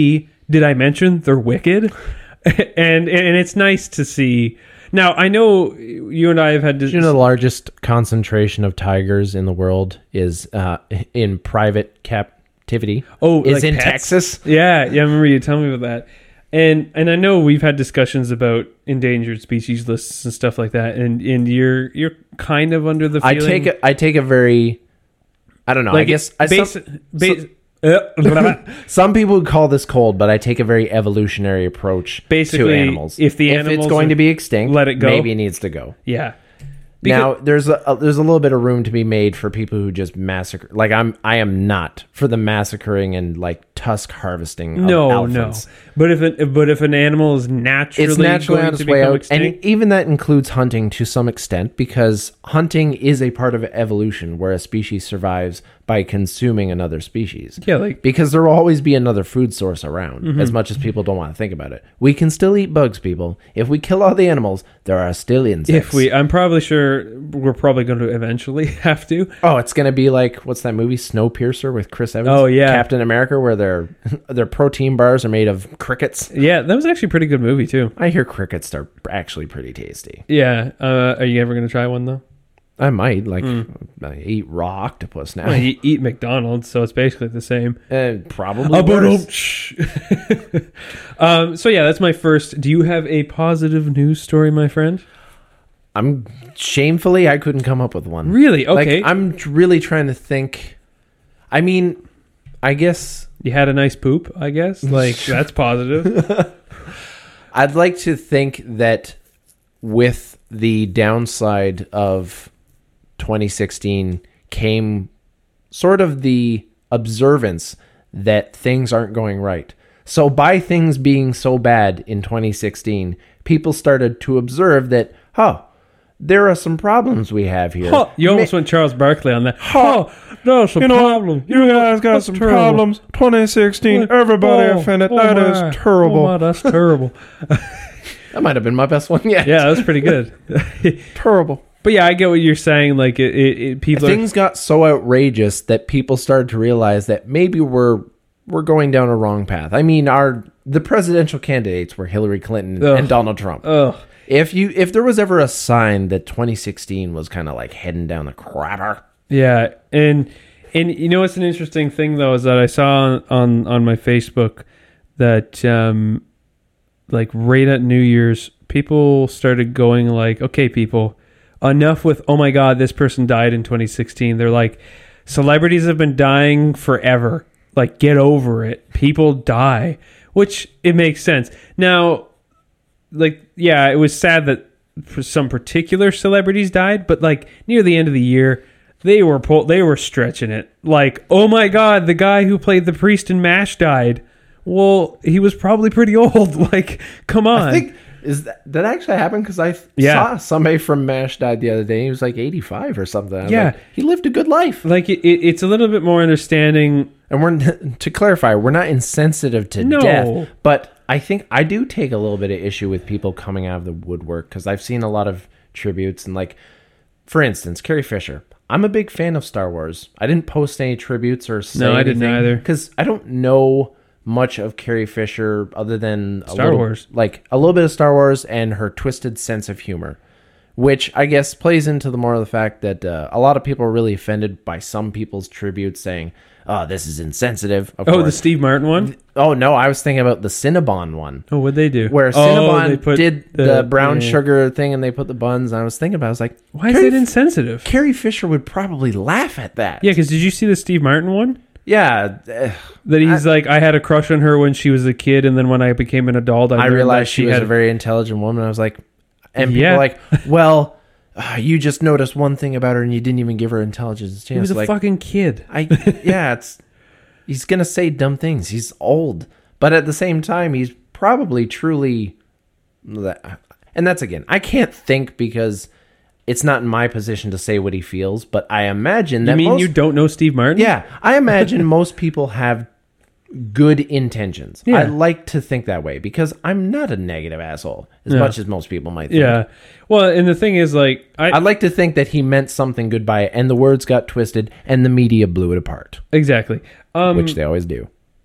did I mention they're wicked? and and it's nice to see. Now, I know you and I have had... Dis- you know the largest concentration of tigers in the world is uh, in private captivity? Oh, is like in pets? Texas? Yeah, yeah, I remember you telling me about that. And and I know we've had discussions about endangered species lists and stuff like that, and, and you're you're kind of under the feeling... I take a, I take a very... I don't know, like I guess... I, base, some, base, some, uh, some people would call this cold, but I take a very evolutionary approach Basically, to animals. if the if animals it's going are- to be extinct, let it go. maybe it needs to go. yeah. Now there's a, a there's a little bit of room to be made for people who just massacre. Like I'm I am not for the massacring and like tusk harvesting. Of No, elephants. no. But if it, but if an animal is naturally It's naturally going on its to way become out, extinct, and even that includes hunting to some extent because hunting is a part of evolution where a species survives by consuming another species. yeah, like Because there will always be another food source around, Mm-hmm. as much as people don't want to think about it. We can still eat bugs, people. If we kill all the animals, there are still insects. if we, I'm probably sure we're probably going to eventually have to. Oh, it's gonna be like what's that movie Snowpiercer with Chris Evans? Oh, yeah. Captain America, where their their protein bars are made of crickets. Yeah, that was actually a pretty good movie too. I hear crickets are actually pretty tasty. Yeah, uh, are you ever going to try one though? I might like I eat raw octopus now. Well, you eat McDonald's, so it's basically the same. Uh, probably Uh, but, worse. um, um, so yeah, that's my first. Do you have a positive news story, my friend? I'm shamefully I couldn't come up with one. Really? Okay. Like, I'm really trying to think. I mean, I guess You had a nice poop, I guess. Like that's positive. I'd like to think that with the downside of twenty sixteen came sort of the observance that things aren't going right. So by things being so bad in twenty sixteen, people started to observe that, huh, there are some problems we have here. Huh, you almost went Charles Barkley on that. Huh, there's some You know, problem. you guys got That's some terrible. problems. twenty sixteen, everybody Oh, offended. oh That my. is terrible. Oh my, that's terrible. That might have been my best one yet. Yeah, that's pretty good. Terrible. But yeah, I get what you're saying. Like it, it, it people Things got so outrageous that people started to realize that maybe we're we're going down a wrong path. I mean, our the presidential candidates were Hillary Clinton Ugh. and Donald Trump. are. Ugh. If you if there was ever a sign that twenty sixteen was kind of like heading down the crapper, Yeah, and and you know what's an interesting thing though is that I saw on on, on my Facebook that um like right at New Year's people started going like, okay, people, enough with oh my god, this person died in twenty sixteen. They're like, celebrities have been dying forever. Like, get over it. People die, which it makes sense now. Like, yeah, it was sad that for some particular celebrities died, but like near the end of the year, they were pull- they were stretching it. Like, oh my god, the guy who played the priest in MASH died. Well, he was probably pretty old. Like, come on. I think is that that actually happened because I f- Yeah. saw somebody from MASH died the other day. He was like eighty-five or something. I was Yeah. like, he lived a good life. like it, it, it's a little bit more understanding. And we're to clarify, we're not insensitive to No. death, but I think I do take a little bit of issue with people coming out of the woodwork because I've seen a lot of tributes and like, for instance, Carrie Fisher. I'm a big fan of Star Wars. I didn't post any tributes or say No, I didn't either. because I don't know much of Carrie Fisher other than a Star little, Wars. like a little bit of Star Wars and her twisted sense of humor, which I guess plays into the more of the fact that uh, a lot of people are really offended by some people's tributes saying, "Oh, this is insensitive." Of Oh, the course. Steve Martin one. Oh no, I was thinking about the Cinnabon one. Oh, what'd they do? Where Oh, Cinnabon they put did the, brown yeah. sugar thing and they put the buns. And I was thinking about it, I was like, Why is Carrie, it insensitive? Carrie Fisher would probably laugh at that. Yeah, because did you see the Steve Martin one? Yeah. eh, That he's like, I had a crush on her when she was a kid, and then when I became an adult, I, I learned realized that she was had a very intelligent woman. I was like, and people Yeah. were like, well, uh, you just noticed one thing about her and you didn't even give her intelligence a chance. He was a like, fucking kid. I, yeah, it's, he's going to say dumb things. He's old. But at the same time, he's probably truly, and that's again, I can't think because it's not in my position to say what he feels, but I imagine that You mean most, you don't know Steve Martin? yeah, I imagine most people have good intentions. Yeah. I like to think that way because I'm not a negative asshole as Yeah. much as most people might think. Yeah. Well, and the thing is, like, I I'd like to think that he meant something good by it, and the words got twisted, and the media blew it apart, exactly. Um, which they always do.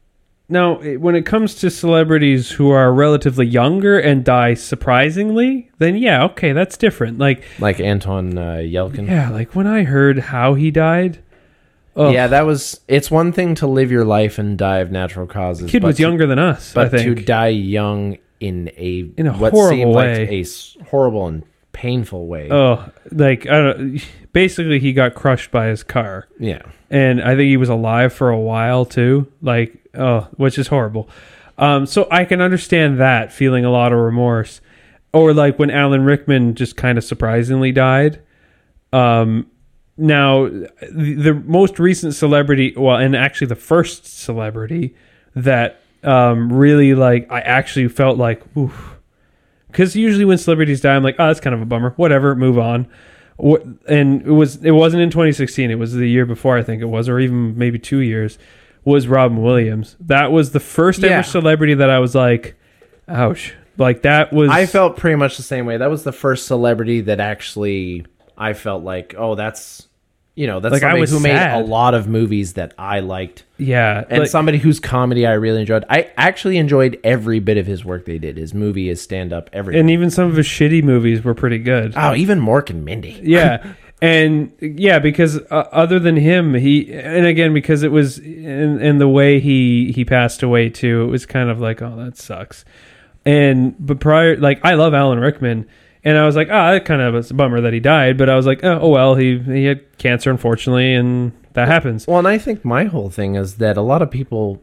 now, when it comes to celebrities who are relatively younger and die surprisingly, then yeah, okay, that's different. Like, Like Anton uh, Yelkin. yeah, like when I heard how he died, oh, Yeah, that was. It's one thing to live your life and die of natural causes. kid but was to- younger than us. but I to think. die young in a In a what horrible seemed way. like a s- horrible and painful way. Oh, like I don't. Basically, he got crushed by his car, Yeah, and I think he was alive for a while too. Like, oh, which is horrible. Um, so I can understand that feeling a lot of remorse, or like when Alan Rickman just kind of surprisingly died. Um, now the, the most recent celebrity, well, and actually the first celebrity that um really like I actually felt like, oof. Because usually when celebrities die, I'm like, oh, that's kind of a bummer. Whatever, move on. What, and it was it wasn't in twenty sixteen. It was the year before, I think it was, or even maybe two years. Was Robin Williams? That was the first Yeah. ever celebrity that I was like, ouch. Like that was. I felt pretty much the same way. That was the first celebrity that actually I felt like, oh, that's you know, that's Like, I somebody was who made sad. a lot of movies that I liked, yeah, and like- somebody whose comedy I really enjoyed. I actually enjoyed every bit of his work they did. His movie, his stand up, everything. and even some of his shitty movies were pretty good. oh, even Mork and Mindy. Yeah. And yeah, because uh, other than him, he, and again, because it was in, in the way he, he passed away too, it was kind of like, oh, that sucks. And, but prior, like, I love Alan Rickman, and I was like, ah, oh, that kind of was a bummer that he died, but I was like, oh, oh well, he, he had cancer, unfortunately, and that happens. Well, and I think my whole thing is that a lot of people,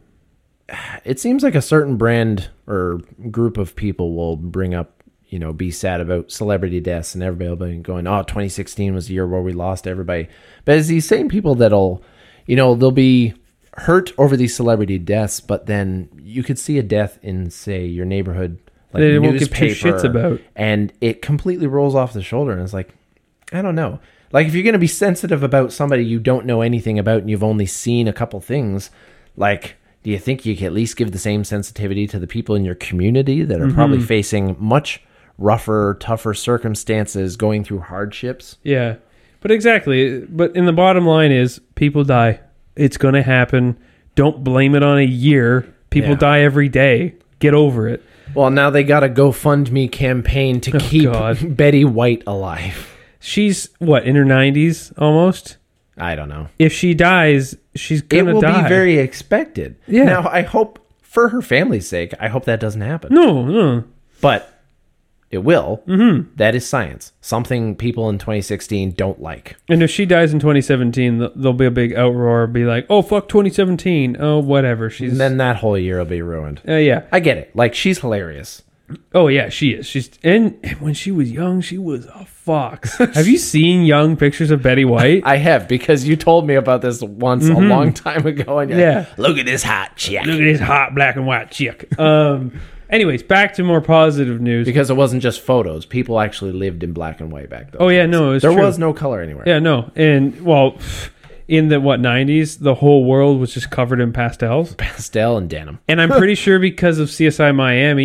it seems like a certain brand or group of people will bring up, you know, be sad about celebrity deaths, and everybody will be going, oh, twenty sixteen was the year where we lost everybody. But it's these same people that'll, you know, they'll be hurt over these celebrity deaths, but then you could see a death in, say, your neighborhood, like They won't give two newspaper, shits about. and it completely rolls off the shoulder, and it's like, I don't know. Like, if you're going to be sensitive about somebody you don't know anything about and you've only seen a couple things, like, do you think you can at least give the same sensitivity to the people in your community that are Mm-hmm. probably facing much rougher, tougher circumstances, going through hardships? Yeah. But exactly. But in the bottom line is people die. It's going to happen. Don't blame it on a year. People Yeah. die every day. Get over it. Well, now they got a GoFundMe campaign to Oh, keep God. Betty White alive. She's, what, in her nineties almost? I don't know. If she dies, she's It going to will die. be very expected. Yeah. Now, I hope, for her family's sake, I hope that doesn't happen. No, no. But it will. Mm-hmm. That is science. Something people in twenty sixteen don't like. And if she dies in twenty seventeen, th- there'll be a big outroar. Be like, oh, fuck twenty seventeen. Oh, whatever. She's. And then that whole year will be ruined. uh, yeah. I get it. Like, she's hilarious. Oh, yeah, she is. She's. And, and when she was young, she was a fox. Have you seen young pictures of Betty White? I have, because you told me about this once a long time ago. And you're Yeah. like, look at this hot chick. Look at this hot black and white chick. Um. Anyways, back to more positive news. Because it wasn't just photos. People actually lived in black and white back then. Oh, yeah, no, it was There true. was no color anywhere. Yeah, no. And, well, in the, what, nineties, the whole world was just covered in pastels. Pastel and denim. And I'm pretty sure because of C S I Miami,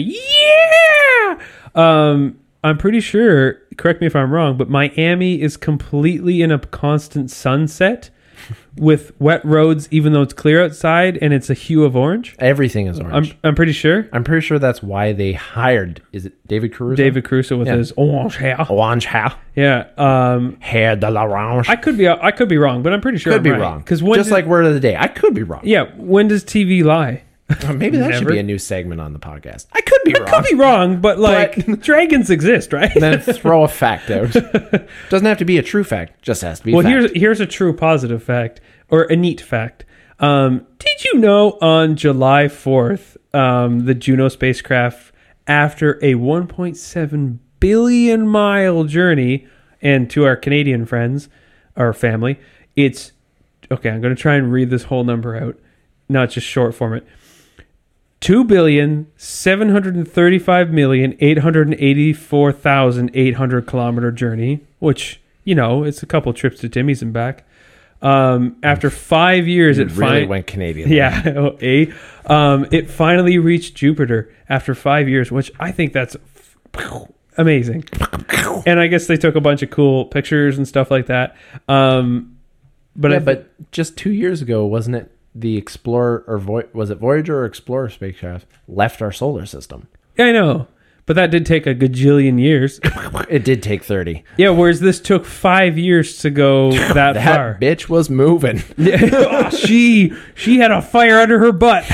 yeah! Um, I'm pretty sure, correct me if I'm wrong, but Miami is completely in a constant sunset with wet roads, even though it's clear outside, and it's a hue of orange. Everything is I'm, orange. I'm pretty sure. I'm, pretty sure that's why they hired, is it David Caruso? David Caruso with Yeah. his orange hair. Orange hair. Yeah. Um, Hair de l'orange. I could be I could be wrong, but I'm pretty sure could I'm be right. wrong. Because when Just did- like word of the day. I could be wrong. yeah, when does T V lie? Maybe that should Never. be a new segment on the podcast. I could be wrong. Could be wrong, but like dragons exist, right? Then throw a fact out. Doesn't have to be a true fact. Just has to be a Well, fact. here's here's a true positive fact or a neat fact. Um, did you know on July fourth, um, the Juno spacecraft, after a one point seven billion mile journey, and to our Canadian friends, our family, it's okay. I'm going to try and read this whole number out, not just short form it. Two billion seven hundred thirty-five million eight hundred eighty-four thousand eight hundred kilometer journey, which, you know, it's a couple trips to Timmy's and back. Um, after five years, You it really fin- went Canadian. yeah, oh, a um, it finally reached Jupiter after five years, which I think that's amazing. And I guess they took a bunch of cool pictures and stuff like that. Um, but yeah, I, but just two years ago, wasn't it? the Explorer or Voy- was it Voyager or Explorer spacecraft left our solar system. Yeah, I know. But that did take a gajillion years. It did take thirty. Yeah, whereas this took five years to go that, That far. bitch was moving. Oh, she she had a fire under her butt.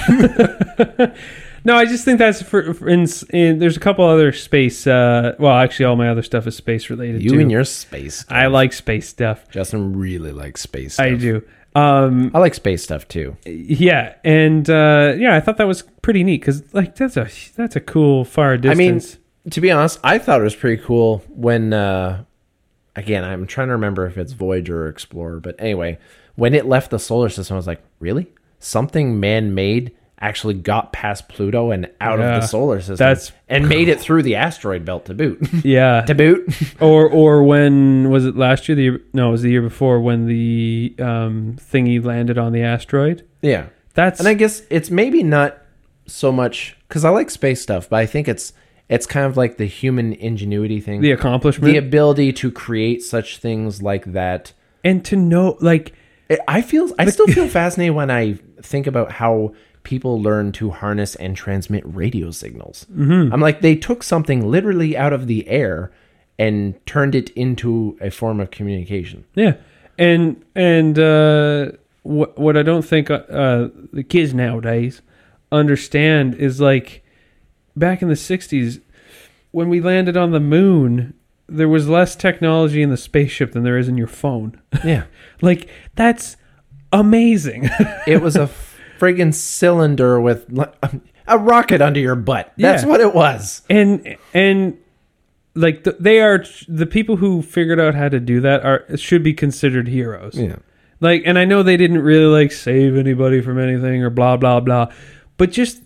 No, I just think that's for, for in, in, there's a couple other space. Uh, well, actually, all my other stuff is space related. You too. and your space stuff. I like space stuff. Justin really likes space stuff. I do. Um, I like space stuff too. yeah, and uh, yeah, I thought that was pretty neat because like that's a that's a cool far distance. I mean, to be honest, I thought it was pretty cool when. Uh, again, I'm trying to remember if it's Voyager or Explorer, but anyway, when it left the solar system, I was like, really? Something man-made actually got past Pluto and out Yeah, of the solar system, that's and made it through the asteroid belt to boot. yeah, to boot. or or when was it last year? The year, no, it was the year before when the um, thingy landed on the asteroid. Yeah. That's And I guess it's maybe not so much because I like space stuff, but I think it's it's kind of like the human ingenuity thing, the accomplishment, the ability to create such things like that. and to know like It- I feel I still feel fascinated when I think about how people learn to harness and transmit radio signals. Mm-hmm. I'm like, they took something literally out of the air and turned it into a form of communication. yeah, and and uh, what what I don't think uh, uh, the kids nowadays understand is like back in the sixties when we landed on the moon, there was less technology in the spaceship than there is in your phone. Yeah. Like that's amazing. It was a friggin' cylinder with like, a rocket under your butt. That's Yeah. what it was. and and like the, they are the people who figured out how to do that are should be considered heroes. Yeah. Like, and I know they didn't really like save anybody from anything or blah blah blah, but just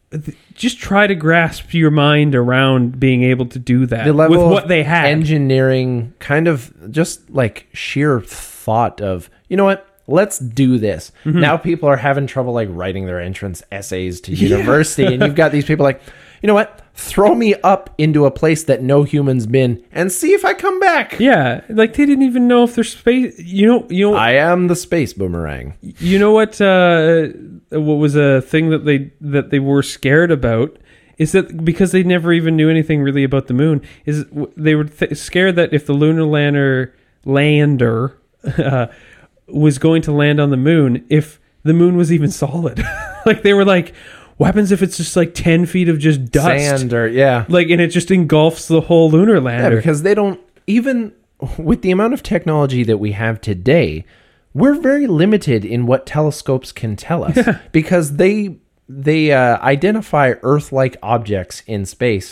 just try to grasp your mind around being able to do that The level with of what they had. engineering, kind of just like sheer thought of, you know what? Let's do this. Mm-hmm. Now people are having trouble like writing their entrance essays to university, and you've got these people like, you know what? Throw me up into a place that no human's been and see if I come back. Yeah, like they didn't even know if there's space. You know, you know, I am the space boomerang. you know what? Uh, what was a thing that they that they were scared about is that because they never even knew anything really about the moon. Is they were th- scared that if the lunar lander lander uh, was going to land on the moon, if the moon was even solid, like they were like, what happens if it's just like ten feet of just dust, Sand or, yeah. like, and it just engulfs the whole lunar Yeah, lander? because they don't, even with the amount of technology that we have today, we're very limited in what telescopes can tell us because they they uh, identify Earth-like objects in space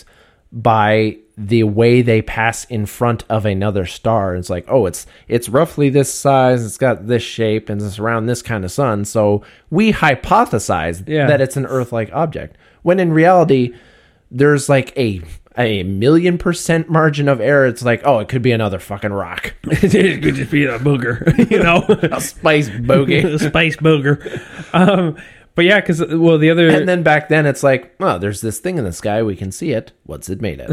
by the way they pass in front of another star. It's like, oh, it's it's roughly this size, it's got this shape, and it's around this kind of sun. So we hypothesize Yeah. that it's an Earth-like object. When in reality, there's like a a million percent margin of error. It's like, oh, it could be another fucking rock. It could just be a booger, you know, A spice bogey. a space booger. Um, but yeah, because well, the other And then back then, it's like, oh, there's this thing in the sky. We can see it. What's it made of?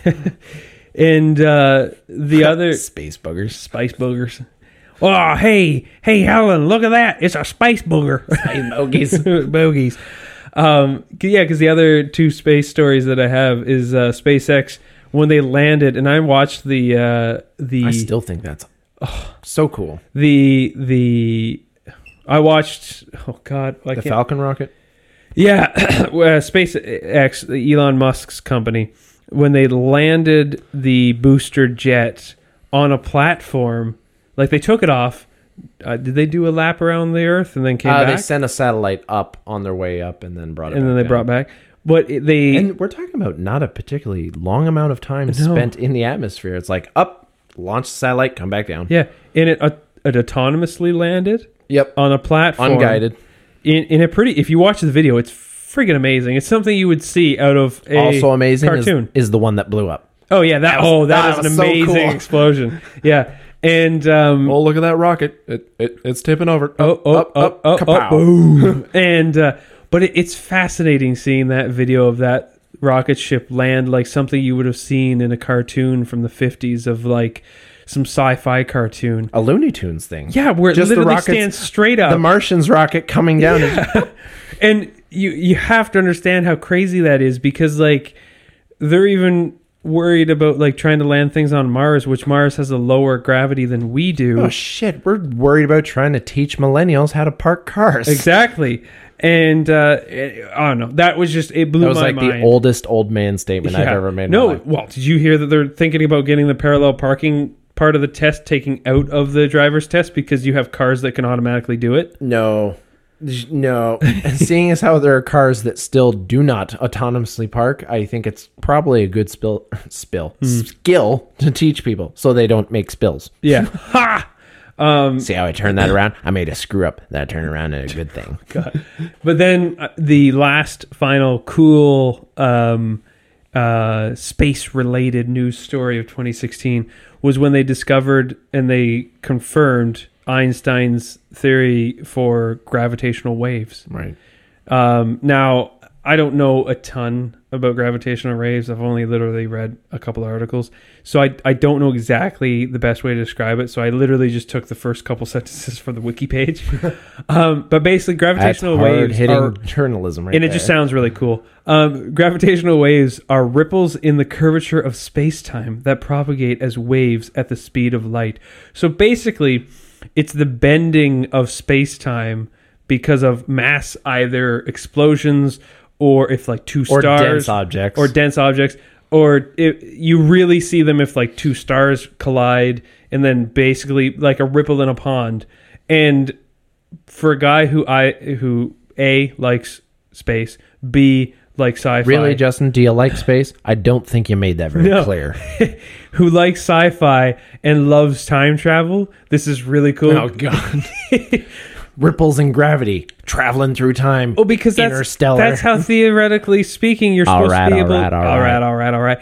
and uh, the other Space buggers. spice boogers. Oh, hey, hey, Helen, look at that! It's a space booger. Space bogeys. Bogies. Um, yeah, because the other two space stories that I have is uh, SpaceX when they landed, and I watched the uh, the I still think that's so cool. the the I watched. Oh God, I The can't- Falcon rocket. Yeah, uh, SpaceX, Elon Musk's company, when they landed the booster jet on a platform, like they took it off. Uh, did they do a lap around the Earth and then came Uh, back? they sent a satellite up on their way up and then brought it and back then they down. brought back. But it, they And we're talking about not a particularly long amount of time spent in the atmosphere. It's like up, launch the satellite, come back down. yeah, and it, uh, it autonomously landed Yep. on a platform, Unguided. In, in a pretty. If you watch the video, it's friggin' amazing. It's something you would see out of a Also amazing is, cartoon. is the one that blew up. Oh yeah, that, was- oh that, that was, was an so amazing cool. explosion. Yeah, and um, Oh, look at that rocket. It, it It's tipping over. oh oh up, oh up, oh, oh, kapow. boom. and uh, but it, it's fascinating seeing that video of that rocket ship land like something you would have seen in a cartoon from the fifties of like some sci-fi cartoon. A Looney Tunes thing. Yeah, where it Just the literally rockets- stands straight up. The Martian's rocket coming down. and- And you you have to understand how crazy that is, because like they're even worried about like trying to land things on Mars, which Mars has a lower gravity than we do. Oh shit, we're worried about trying to teach millennials how to park cars. Exactly. And uh, it, I don't know. That was just it blew That was my like mind. the oldest old man statement I've Yeah. ever made. in No, my life. well, did you hear that they're thinking about getting the parallel parking part of the test taking out of the driver's test because you have cars that can automatically do it? No. No. And seeing as how there are cars that still do not autonomously park, I think it's probably a good spill, spill Hmm. skill to teach people so they don't make spills. Yeah. Ha! Um, See how I turned that around? I made a screw up that turned around into a good thing. God. But then uh, the last final cool um, uh, space-related news story of twenty sixteen was when they discovered and they confirmed Einstein's theory for gravitational waves. Right. Um, now, I don't know a ton about gravitational waves. I've only literally read a couple articles. So I, I don't know exactly the best way to describe it. So I literally just took the first couple sentences from the wiki page. um, but basically, That's gravitational waves hard-hitting are... journalism right And it there. just sounds really cool. Um, gravitational waves are ripples in the curvature of space-time that propagate as waves at the speed of light. So basically, it's the bending of space-time because of mass, either explosions or if like two or stars dense objects. or dense objects, or it, you really see them if like two stars collide, and then basically like a ripple in a pond. And for a guy who I who A likes space, B likes sci-fi, Really, Justin, do you like space? I don't think you made that very No. clear. who likes sci-fi and loves time travel, this is really cool. Oh, God. Ripples in gravity, traveling through time. Oh, because that's Interstellar. that's how theoretically speaking you're All supposed right, to be all able. right, all all right. right, all right, all right.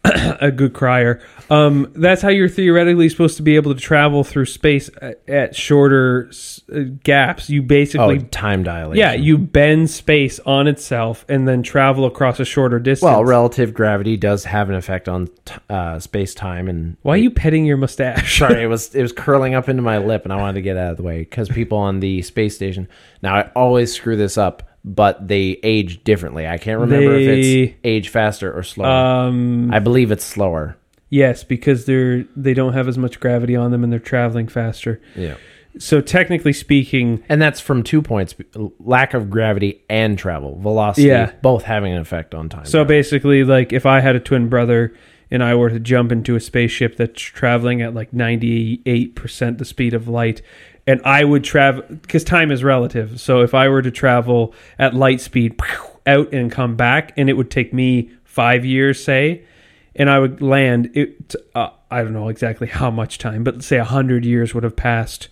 A good crier. Um, that's how you're theoretically supposed to be able to travel through space at, at shorter uh, gaps. You Oh, basically, time dilation. yeah, you bend space on itself and then travel across a shorter distance. Well, relative gravity does have an effect on t- uh, space time, and why are you petting your mustache? sorry, it was it was curling up into my lip, and I wanted to get it out of the way because people on the space station. Now, I always screw this up, but they age differently. I can't remember if They- it's age faster or slower. Um, I believe it's slower. yes, because they're they don't have as much gravity on them and they're traveling faster. Yeah. So technically speaking, And that's from two points: lack of gravity and travel velocity, Yeah. both having an effect on time. so basically, like if I had a twin brother and I were to jump into a spaceship that's traveling at like ninety-eight percent the speed of light, and I would travel, because time is relative. So if I were to travel at light speed out and come back, and it would take me five years, say, and I would land, it, uh, I don't know exactly how much time, but let's say a hundred years would have passed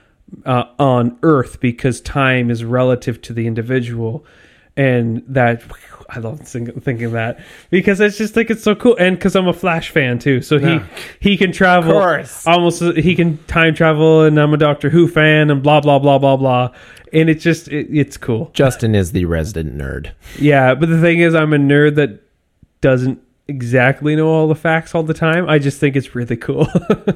uh, on Earth, because time is relative to the individual. And that, I love think- thinking that, because it's just like, it's so cool. And because I'm a Flash fan too. So he, Yeah. he can travel Of course. almost, he can time travel, and I'm a Doctor Who fan and blah, blah, blah, blah, blah. And it's just, it, it's cool. Justin is the resident nerd. Yeah. But the thing is, I'm a nerd that doesn't exactly know all the facts all the time. I just think it's really cool.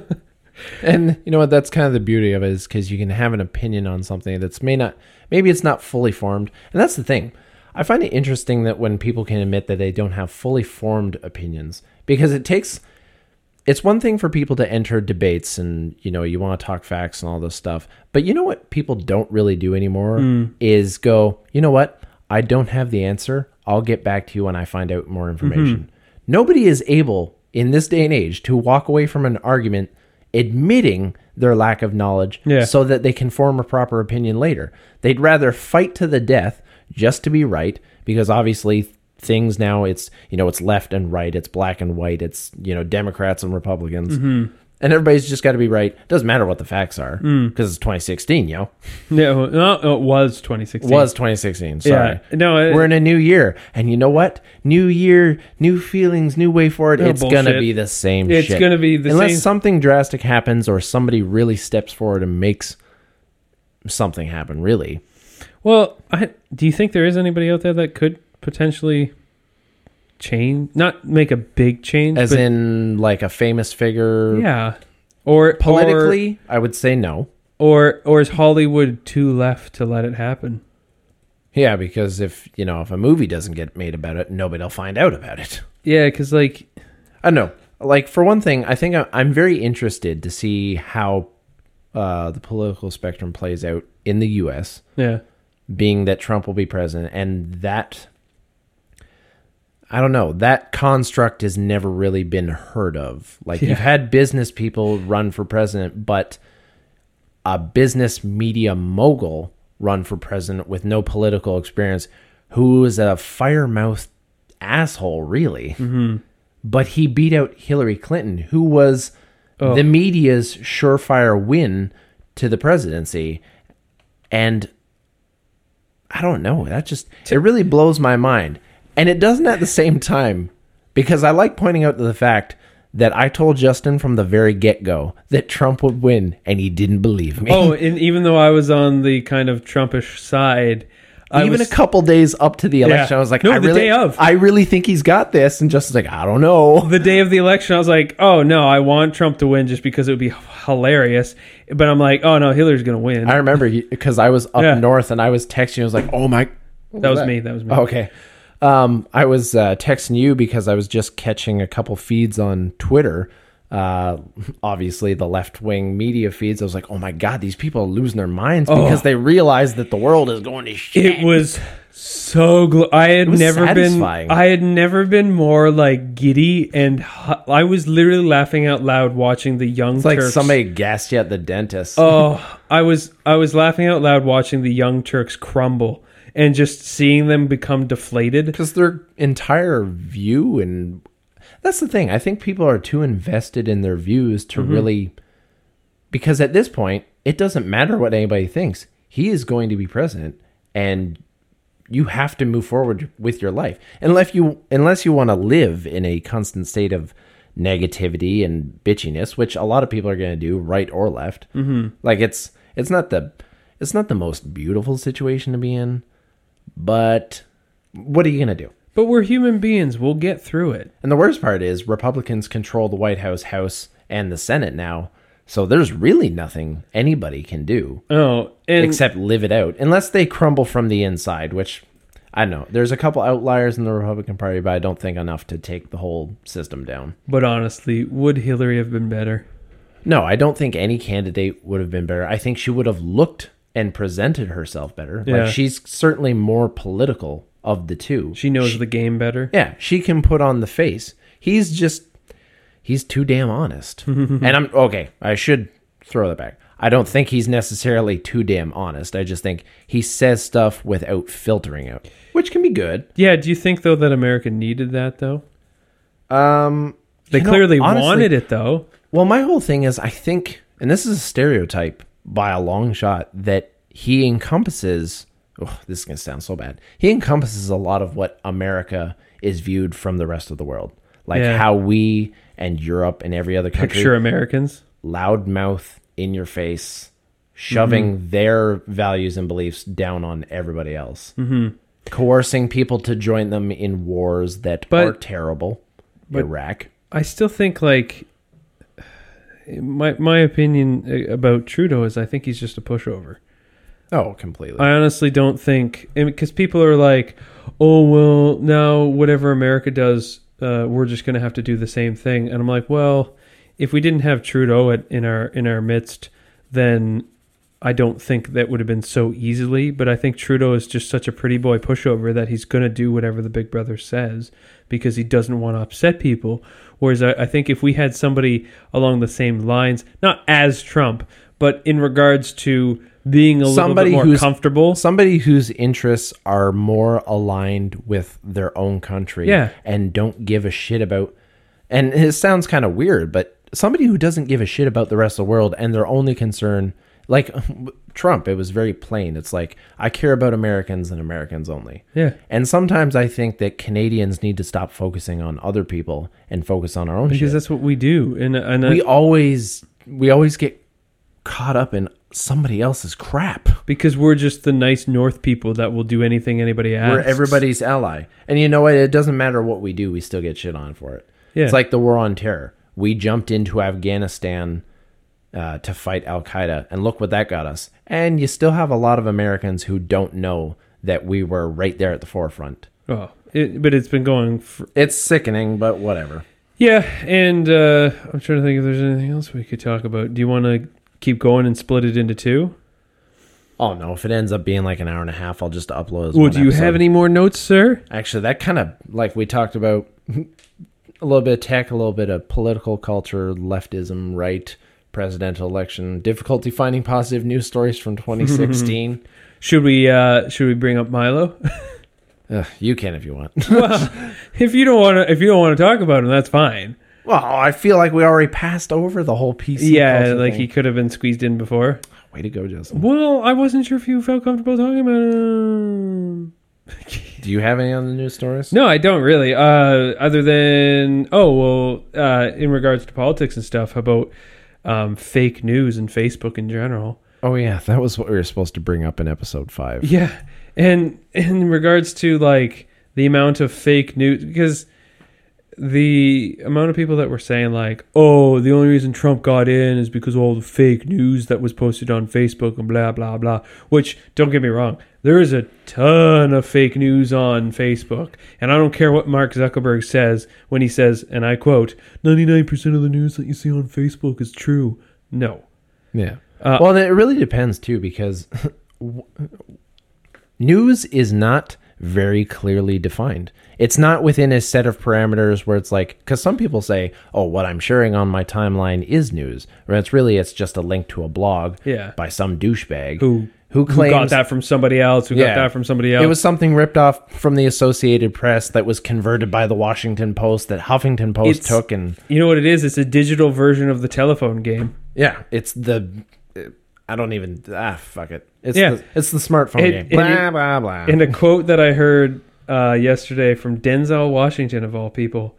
And you know what? That's kind of the beauty of it, is because you can have an opinion on something that's may not, maybe it's not fully formed. And that's the thing. I find it interesting that when people can admit that they don't have fully formed opinions, because it takes, it's one thing for people to enter debates and, you know, you want to talk facts and all this stuff. But you know what people don't really do anymore is go, you know what? I don't have the answer. I'll get back to you when I find out more information. Nobody is able in this day and age to walk away from an argument admitting their lack of knowledge Yeah. so that they can form a proper opinion later. They'd rather fight to the death just to be right, because obviously things now, it's, you know, it's left and right, it's black and white, it's, you know, Democrats and Republicans. And everybody's just got to be right. Doesn't matter what the facts are, because it's twenty sixteen, yo. no, no, it was twenty sixteen. Was twenty sixteen, sorry. Yeah. No, it, We're in a new year, and you know what? New year, new feelings, new way forward. Oh, it's bullshit. gonna be the same It's shit. gonna be the Unless same- something drastic happens or somebody really steps forward and makes something happen, really. Well, I, do you think there is anybody out there that could potentially change, not make a big change, As but in, like, a famous figure. yeah, Or Politically, I would say no. or or is Hollywood too left to let it happen? Yeah, because if, you know, if a movie doesn't get made about it, nobody will find out about it. Yeah, because like, I don't know. Like, for one thing, I think I- I'm very interested to see how uh, the political spectrum plays out in the U S, yeah, being that Trump will be president. And that, I don't know, that construct has never really been heard of. Like, Yeah. you've had business people run for president, but a business media mogul run for president with no political experience, who is a fire-mouthed asshole, really. Mm-hmm. But he beat out Hillary Clinton, who was Oh. the media's surefire win to the presidency. And I don't know, that just, it really blows my mind. And it doesn't at the same time, because I like pointing out the fact that I told Justin from the very get-go that Trump would win, and he didn't believe me. oh, and even though I was on the kind of Trumpish side, I Even was, a couple days up to the election, Yeah. I was like, No, I the really, day of. I really think he's got this. And Justin's like, I don't know. the day of the election, I was like, oh no, I want Trump to win just because it would be hilarious. But I'm like, oh no, Hillary's gonna win. I remember because I was up Yeah. north and I was texting you. I was like, oh my. what that was me. That was me. Oh, okay. Um, I was uh, texting you because I was just catching a couple feeds on Twitter. Uh, obviously, the left wing media feeds. I was like, oh my God, these people are losing their minds because they realize that the world is going to shit. It was so gl- I had was never satisfying. been I had never been more like giddy, and hu- I was literally laughing out loud watching the Young It's like Turks. somebody gassed you at the dentist. Oh, I was I was laughing out loud watching the Young Turks crumble and just seeing them become deflated. Because their entire view, and that's the thing. I think people are too invested in their views to Mm-hmm. really, because at this point, it doesn't matter what anybody thinks. He is going to be president, and you have to move forward with your life. Unless you, unless you want to live in a constant state of negativity and bitchiness, which a lot of people are going to do, right or left. Mm-hmm. Like it's, it's not the, it's not the most beautiful situation to be in, but what are you going to do? But we're human beings. We'll get through it. And the worst part is Republicans control the White House, House, and the Senate now. So there's really nothing anybody can do Oh, and except live it out. Unless they crumble from the inside, which I don't know. There's a couple outliers in the Republican Party, but I don't think enough to take the whole system down. but honestly, would Hillary have been better? No, I don't think any candidate would have been better. I think she would have looked and presented herself better. Yeah. Like she's certainly more political of the two. She knows the game better. Yeah, she can put on the face. He's just, he's too damn honest. And I'm, okay, I should throw that back. I don't think he's necessarily too damn honest. I just think he says stuff without filtering out, which can be good. Yeah, do you think though that America needed that though? Um, They you know, clearly honestly- wanted it though. Well, my whole thing is, I think, and this is a stereotype by a long shot, that he encompasses, oh, this is going to sound so bad. He encompasses a lot of what America is viewed from the rest of the world. Like Yeah. how we and Europe and every other country, Picture Americans. loudmouth, in your face, shoving Mm-hmm. their values and beliefs down on everybody else. Mm-hmm. Coercing people to join them in wars that But- are terrible. but- Iraq. I still think like my my opinion about Trudeau is I think he's just a pushover. Oh, completely. I honestly don't think, because people are like, oh well, now whatever America does, uh, we're just going to have to do the same thing. And I'm like, well, if we didn't have Trudeau at, in our in our midst, then I don't think that would have been so easily. But I think Trudeau is just such a pretty boy pushover that he's going to do whatever the big brother says because he doesn't want to upset people. Whereas I, I think if we had somebody along the same lines, not as Trump, but in regards to being a Somebody little bit more who's- comfortable. Somebody whose interests are more aligned with their own country, Yeah. and don't give a shit about, and it sounds kind of weird, but somebody who doesn't give a shit about the rest of the world and their only concern, like Trump, it was very plain. It's like, I care about Americans and Americans only. Yeah. And sometimes I think that Canadians need to stop focusing on other people and focus on our own Because shit. that's what we do. And, and We I, always, we always get caught up in somebody else's crap. because we're just the nice North people that will do anything anybody asks. We're everybody's ally. And you know what? It doesn't matter what we do. We still get shit on for it. Yeah. It's like the war on terror. We jumped into Afghanistan uh, to fight Al-Qaeda. And look what that got us. And you still have a lot of Americans who don't know that we were right there at the forefront. Oh, it, but it's been going for... It's sickening, but whatever. Yeah, and uh, I'm trying to think if there's anything else we could talk about. Do you want to keep going and split it into two? Oh, no. If it ends up being like an hour and a half, I'll just upload. Well, do you episode. have any more notes, sir? Actually, that kind of, like we talked about, a little bit of tech, a little bit of political culture, leftism, right, presidential election, difficulty finding positive news stories from twenty sixteen. Should we uh, should we bring up Milo? uh, you can if you want. Well, if you don't want to, if you don't want to talk about him, that's fine. Well, I feel like we already passed over the whole P C. Yeah, like thing. He could have been squeezed in before. Way to go, Justin. Well, I wasn't sure if you felt comfortable talking about him. Do you have any on the news stories? No, I don't really. Uh, other than, oh, well, uh, in regards to politics and stuff, how about um, fake news and Facebook in general? Oh, yeah. That was what we were supposed to bring up in episode five. Yeah. And in regards to, like, the amount of fake news, because the amount of people that were saying, like, oh, the only reason Trump got in is because of all the fake news that was posted on Facebook and blah, blah, blah, which, don't get me wrong, there is a ton of fake news on Facebook. And I don't care what Mark Zuckerberg says when he says, and I quote, ninety-nine percent of the news that you see on Facebook is true. No. Yeah. Uh, well, it really depends, too, because news is not very clearly defined. It's not within a set of parameters where it's like, because some people say, oh, what I'm sharing on my timeline is news. Or it's really, it's just a link to a blog yeah. by some douchebag who, who claims... Who got that from somebody else, who yeah, got that from somebody else. It was something ripped off from the Associated Press that was converted by the Washington Post that Huffington Post it's, took. And you know what it is? It's a digital version of the telephone game. Yeah, it's the... I don't even... Ah, fuck it. It's, yeah. the, it's the smartphone it, game. And blah, it, blah, blah. And a quote that I heard uh, yesterday from Denzel Washington, of all people.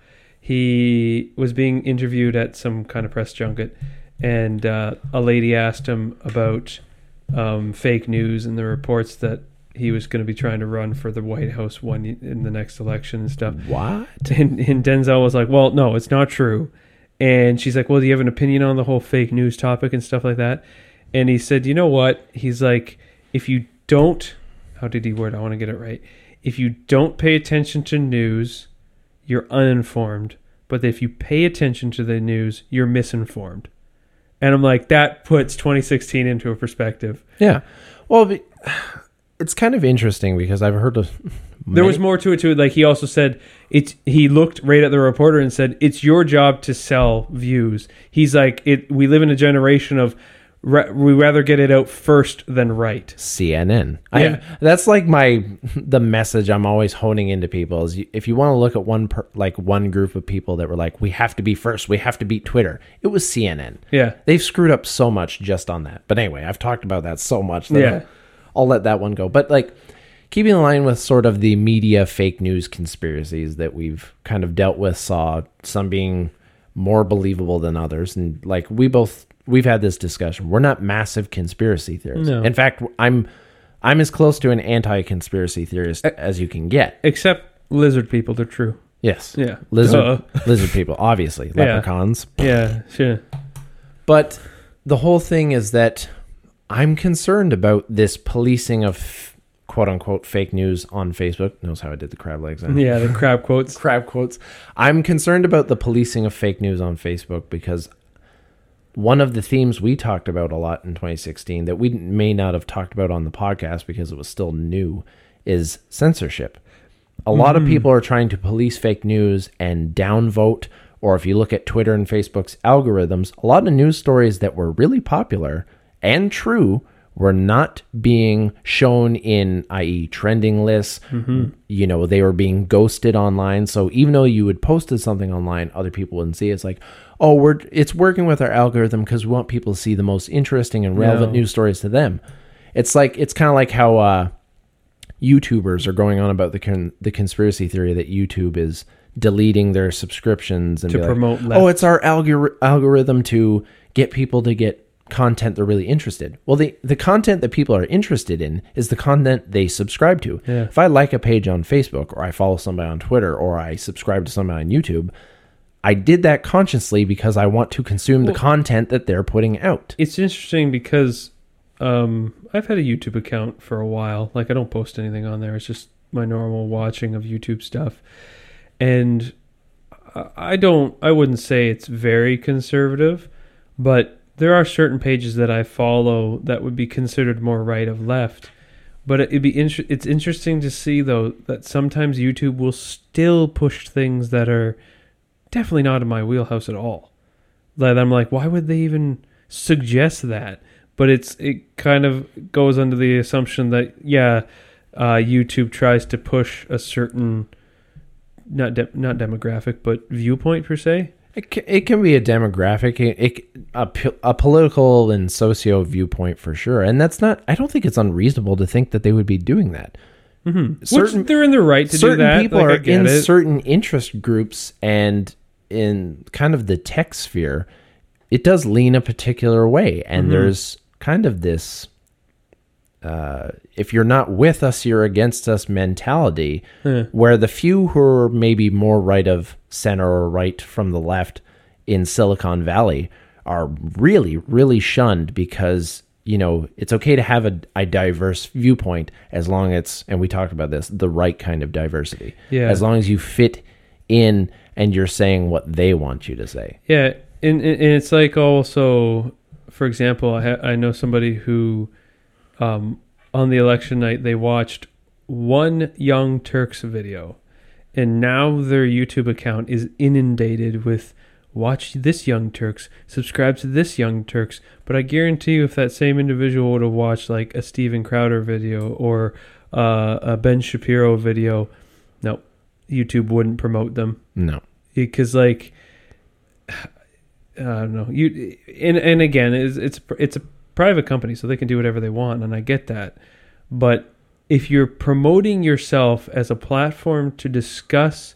He was being interviewed at some kind of press junket, and uh, a lady asked him about um, fake news and the reports that he was going to be trying to run for the White House one in the next election and stuff. What? And, and Denzel was like, well, no, it's not true. And she's like, well, do you have an opinion on the whole fake news topic and stuff like that? And he said, you know what? He's like, if you don't, how did he word? I want to get it right. If you don't pay attention to news, you're uninformed. But if you pay attention to the news, you're misinformed. And I'm like, that puts twenty sixteen into a perspective. Yeah. Well, it's kind of interesting because I've heard of... Many... There was more to it, too. Like, he also said, it's, he looked right at the reporter and said, it's your job to sell views. He's like, it. we live in a generation of... we rather get it out first than right. C N N. Yeah. I, that's like my the message I'm always honing into people is if you want to look at one per, like one group of people that were like, we have to be first, we have to beat Twitter. It was C N N. Yeah. They've screwed up so much just on that. But anyway, I've talked about that so much that yeah. I'll, I'll let that one go. But like keeping in line with sort of the media fake news conspiracies that we've kind of dealt with, saw some being more believable than others, and like we both. We've had this discussion. We're not massive conspiracy theorists. No. In fact, I'm I'm as close to an anti-conspiracy theorist as you can get. Except lizard people, they're true. Yes. Yeah. Lizard Duh. lizard people, obviously. Yeah. Leprechauns. Yeah, sure. But the whole thing is that I'm concerned about this policing of quote-unquote fake news on Facebook. Knows how I did the crab legs. Then. Yeah, the crab quotes. Crab quotes. I'm concerned about the policing of fake news on Facebook because one of the themes we talked about a lot in twenty sixteen that we may not have talked about on the podcast because it was still new is censorship. A lot Mm-hmm. of people are trying to police fake news and downvote, or if you look at Twitter and Facebook's algorithms, a lot of news stories that were really popular and true were not being shown in, that is trending lists. Mm-hmm. You know, they were being ghosted online. So even though you had posted something online, other people wouldn't see it. It's like, oh, we're it's working with our algorithm because we want people to see the most interesting and relevant No. news stories to them. It's like it's kind of like how uh, YouTubers are going on about the con- the conspiracy theory that YouTube is deleting their subscriptions and To be like, promote left. oh, it's our algor- algorithm to get people to get content they're really interested. Well, the the content that people are interested in is the content they subscribe to. Yeah. If I like a page on Facebook or I follow somebody on Twitter or I subscribe to somebody on YouTube, I did that consciously because I want to consume Well, the content that they're putting out. It's interesting because um, I've had a YouTube account for a while. Like, I don't post anything on there. It's just my normal watching of YouTube stuff. And I don't, I wouldn't say it's very conservative, but there are certain pages that I follow that would be considered more right of left. But it'd be inter- it's interesting to see, though, that sometimes YouTube will still push things that are definitely not in my wheelhouse at all. That I'm like, why would they even suggest that? But it's it kind of goes under the assumption that, yeah, uh, YouTube tries to push a certain, not de- not demographic, but viewpoint per se. It can, it can be a demographic, it, it, a, p- a political and socio viewpoint for sure. And that's not, I don't think it's unreasonable to think that they would be doing that. Mm-hmm. Certain, Which they're in the right to do certain that. people Like, I are get in it. certain interest groups and in kind of the tech sphere, it does lean a particular way. And Mm-hmm. there's kind of this, uh, if you're not with us, you're against us mentality, Yeah. where the few who are maybe more right of center or right from the left in Silicon Valley are really, really shunned because, you know, it's okay to have a, a diverse viewpoint as long as it's, and we talked about this, the right kind of diversity. Yeah. As long as you fit in and you're saying what they want you to say. Yeah, and, and it's like also, for example, I ha- I know somebody who, um, on the election night, they watched one Young Turks video, and now their YouTube account is inundated with watch this Young Turks, subscribe to this Young Turks. But I guarantee you, if that same individual would have watched like a Steven Crowder video or uh, a Ben Shapiro video, no, YouTube wouldn't promote them. No. Because like I don't know, you and and again, it's it's it's a private company, so they can do whatever they want, and I get that. But if you're promoting yourself as a platform to discuss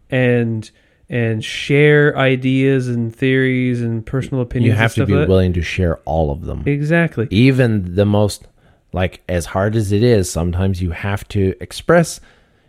and and share ideas and theories and personal opinions, You and have to stuff be like that- willing to share all of them. exactly. Even the most, like, as hard as it is, sometimes you have to express.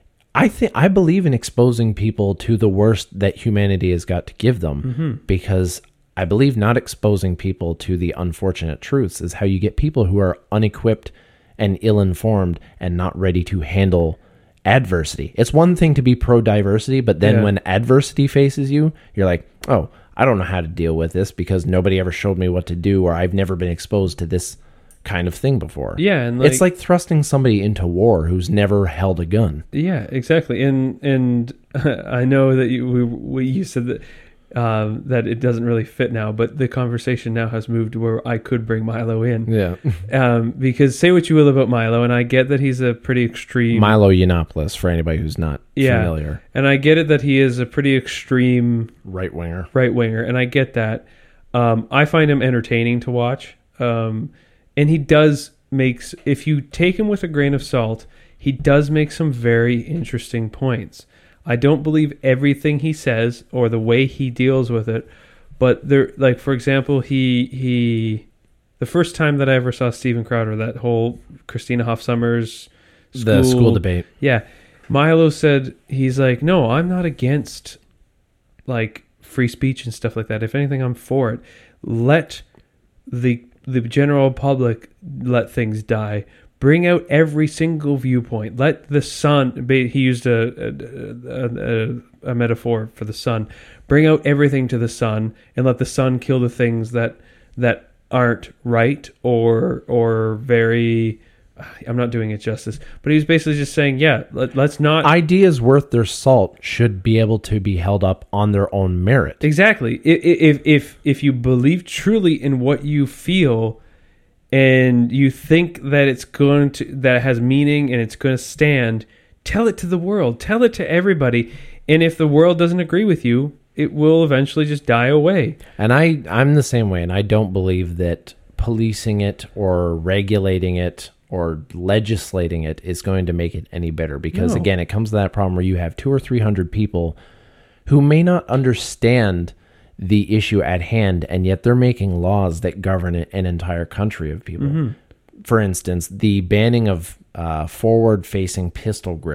I think I believe in exposing people to the worst that humanity has got to give them, Mm-hmm. because I believe not exposing people to the unfortunate truths is how you get people who are unequipped and ill-informed and not ready to handle adversity. It's one thing to be pro-diversity, but then Yeah. when adversity faces you, you're like, oh, I don't know how to deal with this because nobody ever showed me what to do, or I've never been exposed to this kind of thing before. Yeah, and it's like thrusting somebody into war who's never held a gun. Yeah, exactly. And and I know that you we, we you said that um, that it doesn't really fit now, but the conversation now has moved to where I could bring Milo in. Yeah. Um, because say what you will about Milo, and I get that he's a pretty extreme Milo Yiannopoulos, for anybody who's not yeah, familiar. and I get it that he is a pretty extreme Right winger. right winger, and I get that. Um, I find him entertaining to watch, um, and he does makes if you take him with a grain of salt, he does make some very interesting points. I don't believe everything he says or the way he deals with it, but there, like for example, he he, the first time that I ever saw Steven Crowder, that whole Christina Hoff Sommers, The school debate. yeah, Milo said he's like, no, I'm not against like free speech and stuff like that. If anything, I'm for it. Let the the general public let things die. Bring out every single viewpoint. Let the sun. He used a a, a a metaphor for the sun. Bring out everything to the sun, and let the sun kill the things that that aren't right or or very. I'm not doing it justice, but he was basically just saying, yeah, let, let's not. Ideas worth their salt should be able to be held up on their own merit. Exactly. I- i- If if if you believe truly in what you feel, and you think that it's going to that it has meaning and it's going to stand, tell it to the world. Tell it to everybody. And if the world doesn't agree with you, it will eventually just die away. And I, I'm the same way, and I don't believe that policing it or regulating it or legislating it is going to make it any better. Because, No. again, it comes to that problem where you have two or three hundred people who may not understand the issue at hand, and yet they're making laws that govern an entire country of people. Mm-hmm. For instance, the banning of uh, forward-facing pistol grips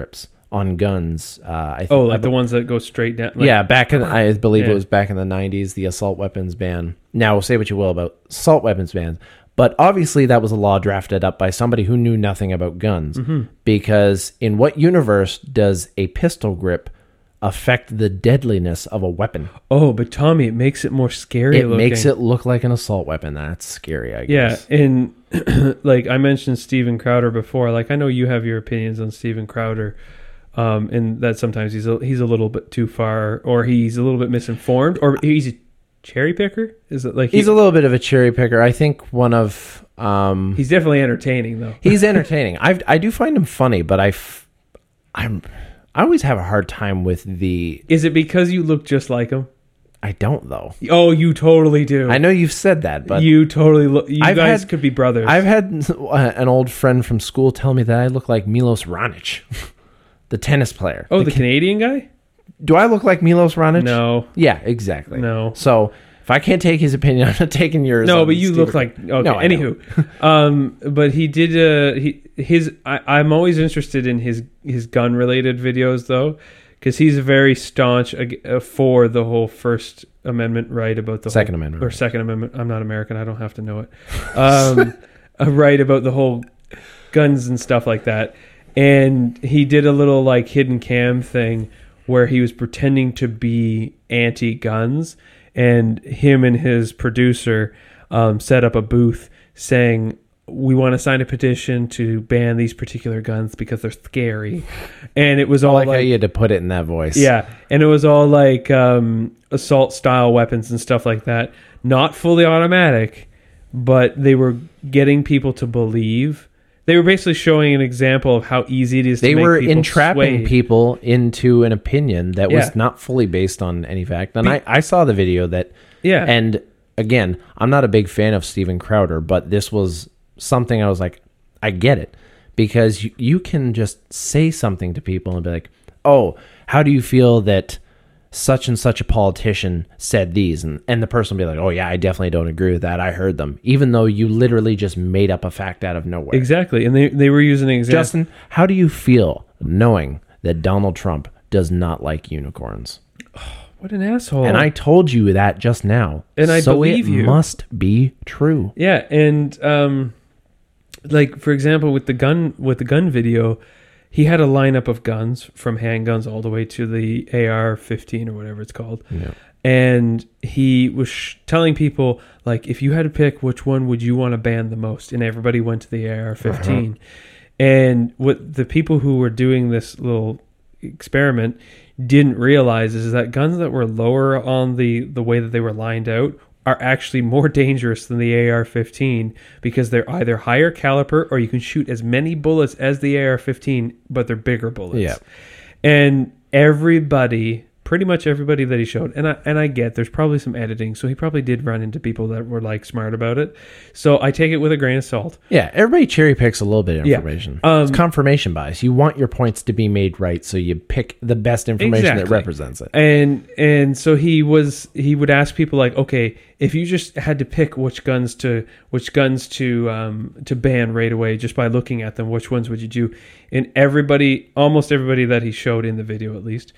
on guns. Uh, I think, Oh, like the ones that go straight down. Like, yeah, back in I believe Yeah. it was back in the nineties, the assault weapons ban. Now, say what you will about assault weapons bans, but obviously that was a law drafted up by somebody who knew nothing about guns. Mm-hmm. Because in what universe does a pistol grip affect the deadliness of a weapon? Oh, but Tommy, it makes it more scary. It looking. makes it look like an assault weapon. That's scary, I Yeah, guess. and like I mentioned Steven Crowder before. Like I know you have your opinions on Steven Crowder, um, and that sometimes he's a, he's a little bit too far, or he's a little bit misinformed, or he's a cherry picker. Is it like he- He's a little bit of a cherry picker. I think one of um, he's definitely entertaining though. he's entertaining. I I do find him funny, but I f- I'm I always have a hard time with the. Is it because you look just like him? I don't though. Oh, you totally do. I know you've said that, but you totally look. You I've guys had- could be brothers. I've had uh, an old friend from school tell me that I look like Milos Raonic, the tennis player. oh, the Canadian guy? Do I look like Milos Raonic? No, Yeah, exactly. No. So if I can't take his opinion, I'm not taking yours. no, on but you Steven- look like okay. No, I Anywho, um, but he did. Uh, he his. I, I'm always interested in his his gun related videos though, because he's very staunch ag- uh, for the whole First Amendment right about the Second whole, Amendment or right. Second Amendment. I'm not American. I don't have to know it. Um, a right about the whole guns and stuff like that. And he did a little like hidden cam thing where he was pretending to be anti-guns, and him and his producer um, set up a booth saying, we want to sign a petition to ban these particular guns because they're scary. And it was I all like, like, how you had to put it in that voice. yeah, and it was all like um, assault style weapons and stuff like that. Not fully automatic, but they were getting people to believe. They were basically showing an example of how easy it is They to make were people entrapping sway. people into an opinion that Yeah. was not fully based on any fact. And I, I saw the video that, Yeah. and again, I'm not a big fan of Steven Crowder, but this was something I was like, I get it. Because you, you can just say something to people and be like, oh, how do you feel that such and such a politician said these? And, and the person will be like, oh, yeah, I definitely don't agree with that. I heard them. Even though you literally just made up a fact out of nowhere. Exactly. And they, they were using an example. Justin, how do you feel knowing that Donald Trump does not like unicorns? What an asshole. And I told you that just now. And I so believe it you. must be true. Yeah, and um, like for example, with the gun with the gun video, he had a lineup of guns from handguns all the way to the A R fifteen or whatever it's called. Yeah. And he was sh- telling people, like, if you had to pick which one would you want to ban the most, and everybody went to the A R fifteen. Uh-huh. And what the people who were doing this little experiment didn't realize is that guns that were lower on the, the way that they were lined out are actually more dangerous than the A R fifteen because they're either higher caliber or you can shoot as many bullets as the A R fifteen, but they're bigger bullets. Yeah. And everybody, pretty much everybody that he showed, and I and I get there's probably some editing, so he probably did run into people that were like smart about it. So I take it with a grain of salt. Yeah, everybody cherry picks a little bit of Yeah. information. Um, it's confirmation bias. You want your points to be made right, so you pick the best information that Exactly. represents it. And and so he was he would ask people like, okay, if you just had to pick which guns to which guns to um to ban right away just by looking at them, which ones would you do? And everybody, almost everybody that he showed in the video at least,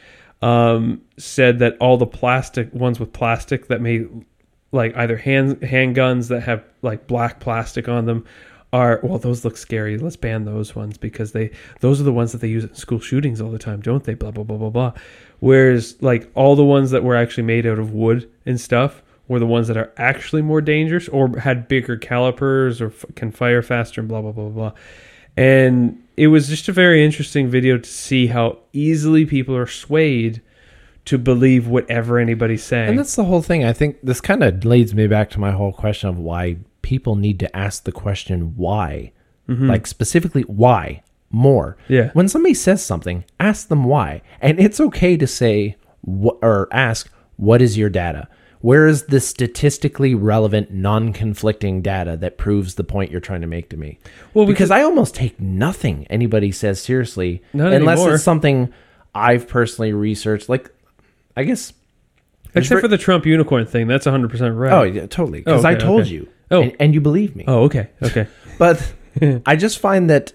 um, said that all the plastic ones with plastic that may like either hand handguns that have like black plastic on them are, well, those look scary. Let's ban those ones because they those are the ones that they use in school shootings all the time, don't they? Blah blah blah blah blah. Whereas like all the ones that were actually made out of wood and stuff were the ones that are actually more dangerous or had bigger calipers or f- can fire faster and blah blah blah blah. And it was just a very interesting video to see how easily people are swayed to believe whatever anybody's saying. And that's the whole thing. I think this kind of leads me back to my whole question of why people need to ask the question why. Mm-hmm. Like specifically why more. Yeah. When somebody says something, ask them why. And it's okay to say wh- or ask, what is your data? Where is the statistically relevant, non-conflicting data that proves the point you're trying to make to me? Well, because, because- I almost take nothing anybody says seriously Not unless anymore. it's something I've personally researched. Like, I guess... Except for the Trump unicorn thing, that's one hundred percent right. Oh, yeah, totally. Because Oh, I okay, told okay. you. Oh. And, and you believe me. Oh, okay, okay. But I just find that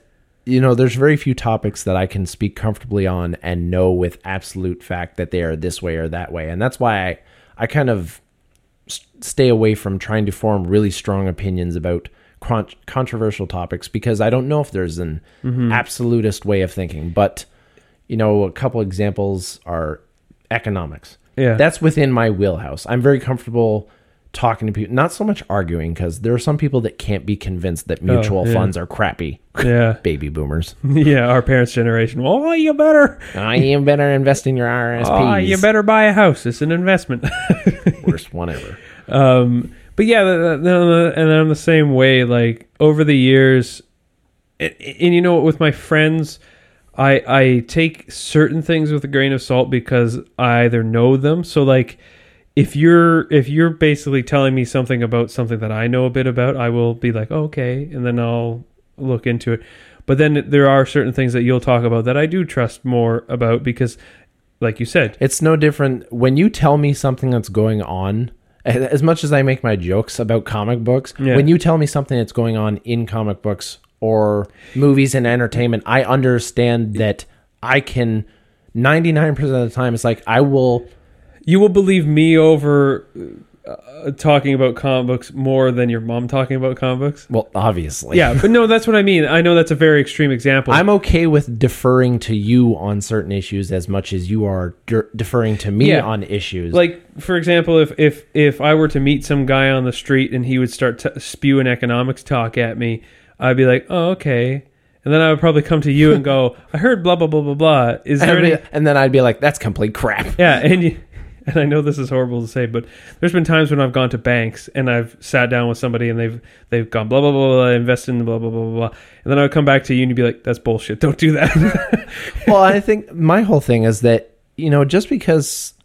you know, there's very few topics that I can speak comfortably on and know with absolute fact that they are this way or that way. And that's why I, I kind of s- stay away from trying to form really strong opinions about con- controversial topics, because I don't know if there's an Mm-hmm. absolutist way of thinking. But, you know, a couple examples are economics. Yeah. That's within my wheelhouse. I'm very comfortable talking to people, not so much arguing, because there are some people that can't be convinced that mutual Oh, yeah. funds are crappy. Yeah. Baby boomers. Yeah, our parents' generation. Oh, you better. Oh, you better invest in your R S Ps. Oh, you better buy a house. It's an investment. Worst one ever. Um, but yeah, the, the, the, and I'm the same way. Like over the years, and, and you know what, with my friends, I I take certain things with a grain of salt because I either know them. So like, if you're if you're basically telling me something about something that I know a bit about, I will be like, oh, okay, and then I'll look into it. But then there are certain things that you'll talk about that I do trust more about because, like you said, It's no different when you tell me something that's going on. As much as I make my jokes about comic books, Yeah. when you tell me something that's going on in comic books or movies and entertainment, I understand that I can ninety-nine percent of the time, it's like I will. you will believe me over uh, talking about comic books more than your mom talking about comic books. Well, obviously. Yeah, but no, that's what I mean. I know that's a very extreme example. I'm okay with deferring to you on certain issues as much as you are de- deferring to me Yeah. on issues. Like, for example, if, if, if I were to meet some guy on the street and he would start t- spewing economics talk at me, I'd be like, oh, okay. And then I would probably come to you and go, I heard blah, blah, blah, blah, blah. Is and, there I'd be- any... and then I'd be like, that's complete crap. Yeah, and you... And I know this is horrible to say, but there's been times when I've gone to banks and I've sat down with somebody and they've they've gone blah, blah, blah, blah, invested in blah, blah, blah, blah, blah. And then I would come back to you and you'd be like, that's bullshit. Don't do that. Well, I think my whole thing is that, you know, just because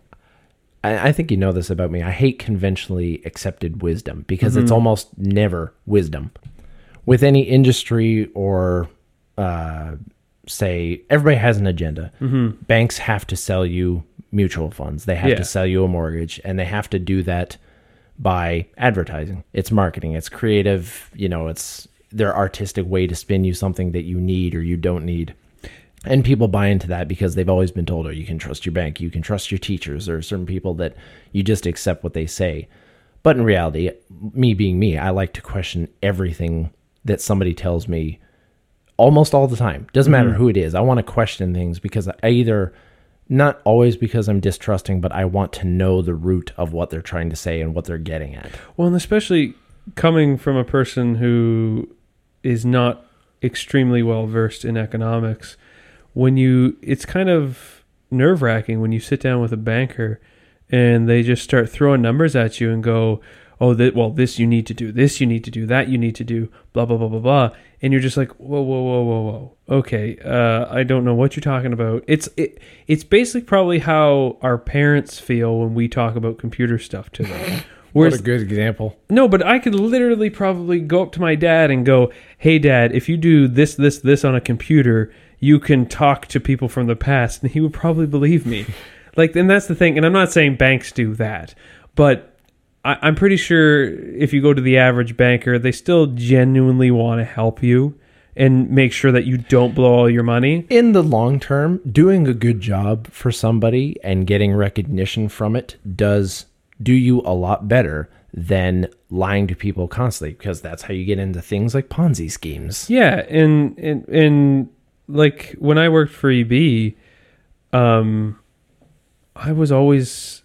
I, I think you know this about me, I hate conventionally accepted wisdom because it's almost never wisdom. With any industry or, uh, say, everybody has an agenda. Mm-hmm. Banks have to sell you mutual funds. They have Yeah. to sell you a mortgage, and they have to do that by advertising. It's marketing. It's creative. You know, it's their artistic way to spin you something that you need or you don't need. And people buy into that because they've always been told, oh, you can trust your bank, you can trust your teachers. There are certain people that you just accept what they say. But in reality, me being me, I like to question everything that somebody tells me almost all the time. Doesn't matter who it is. I want to question things because I either, not always because I'm distrusting, but I want to know the root of what they're trying to say and what they're getting at. Well, and especially coming from a person who is not extremely well versed in economics, when you, it's kind of nerve wracking when you sit down with a banker and they just start throwing numbers at you and go, oh, that, well, this you need to do, this you need to do, that you need to do, blah, blah, blah, blah, blah. And you're just like, whoa, whoa, whoa, whoa, whoa. Okay, uh, I don't know what you're talking about. It's it, it's basically probably how our parents feel when we talk about computer stuff to them. Whereas, What a good example. no, but I could literally probably go up to my dad and go, hey, Dad, if you do this, this, this on a computer, you can talk to people from the past. And he would probably believe me. Like, and that's the thing. And I'm not saying banks do that, but I, I'm pretty sure if you go to the average banker, they still genuinely want to help you and make sure that you don't blow all your money. In the long term, doing a good job for somebody and getting recognition from it does do you a lot better than lying to people constantly, because that's how you get into things like Ponzi schemes. Yeah, and and and like when I worked for E B, um, I was always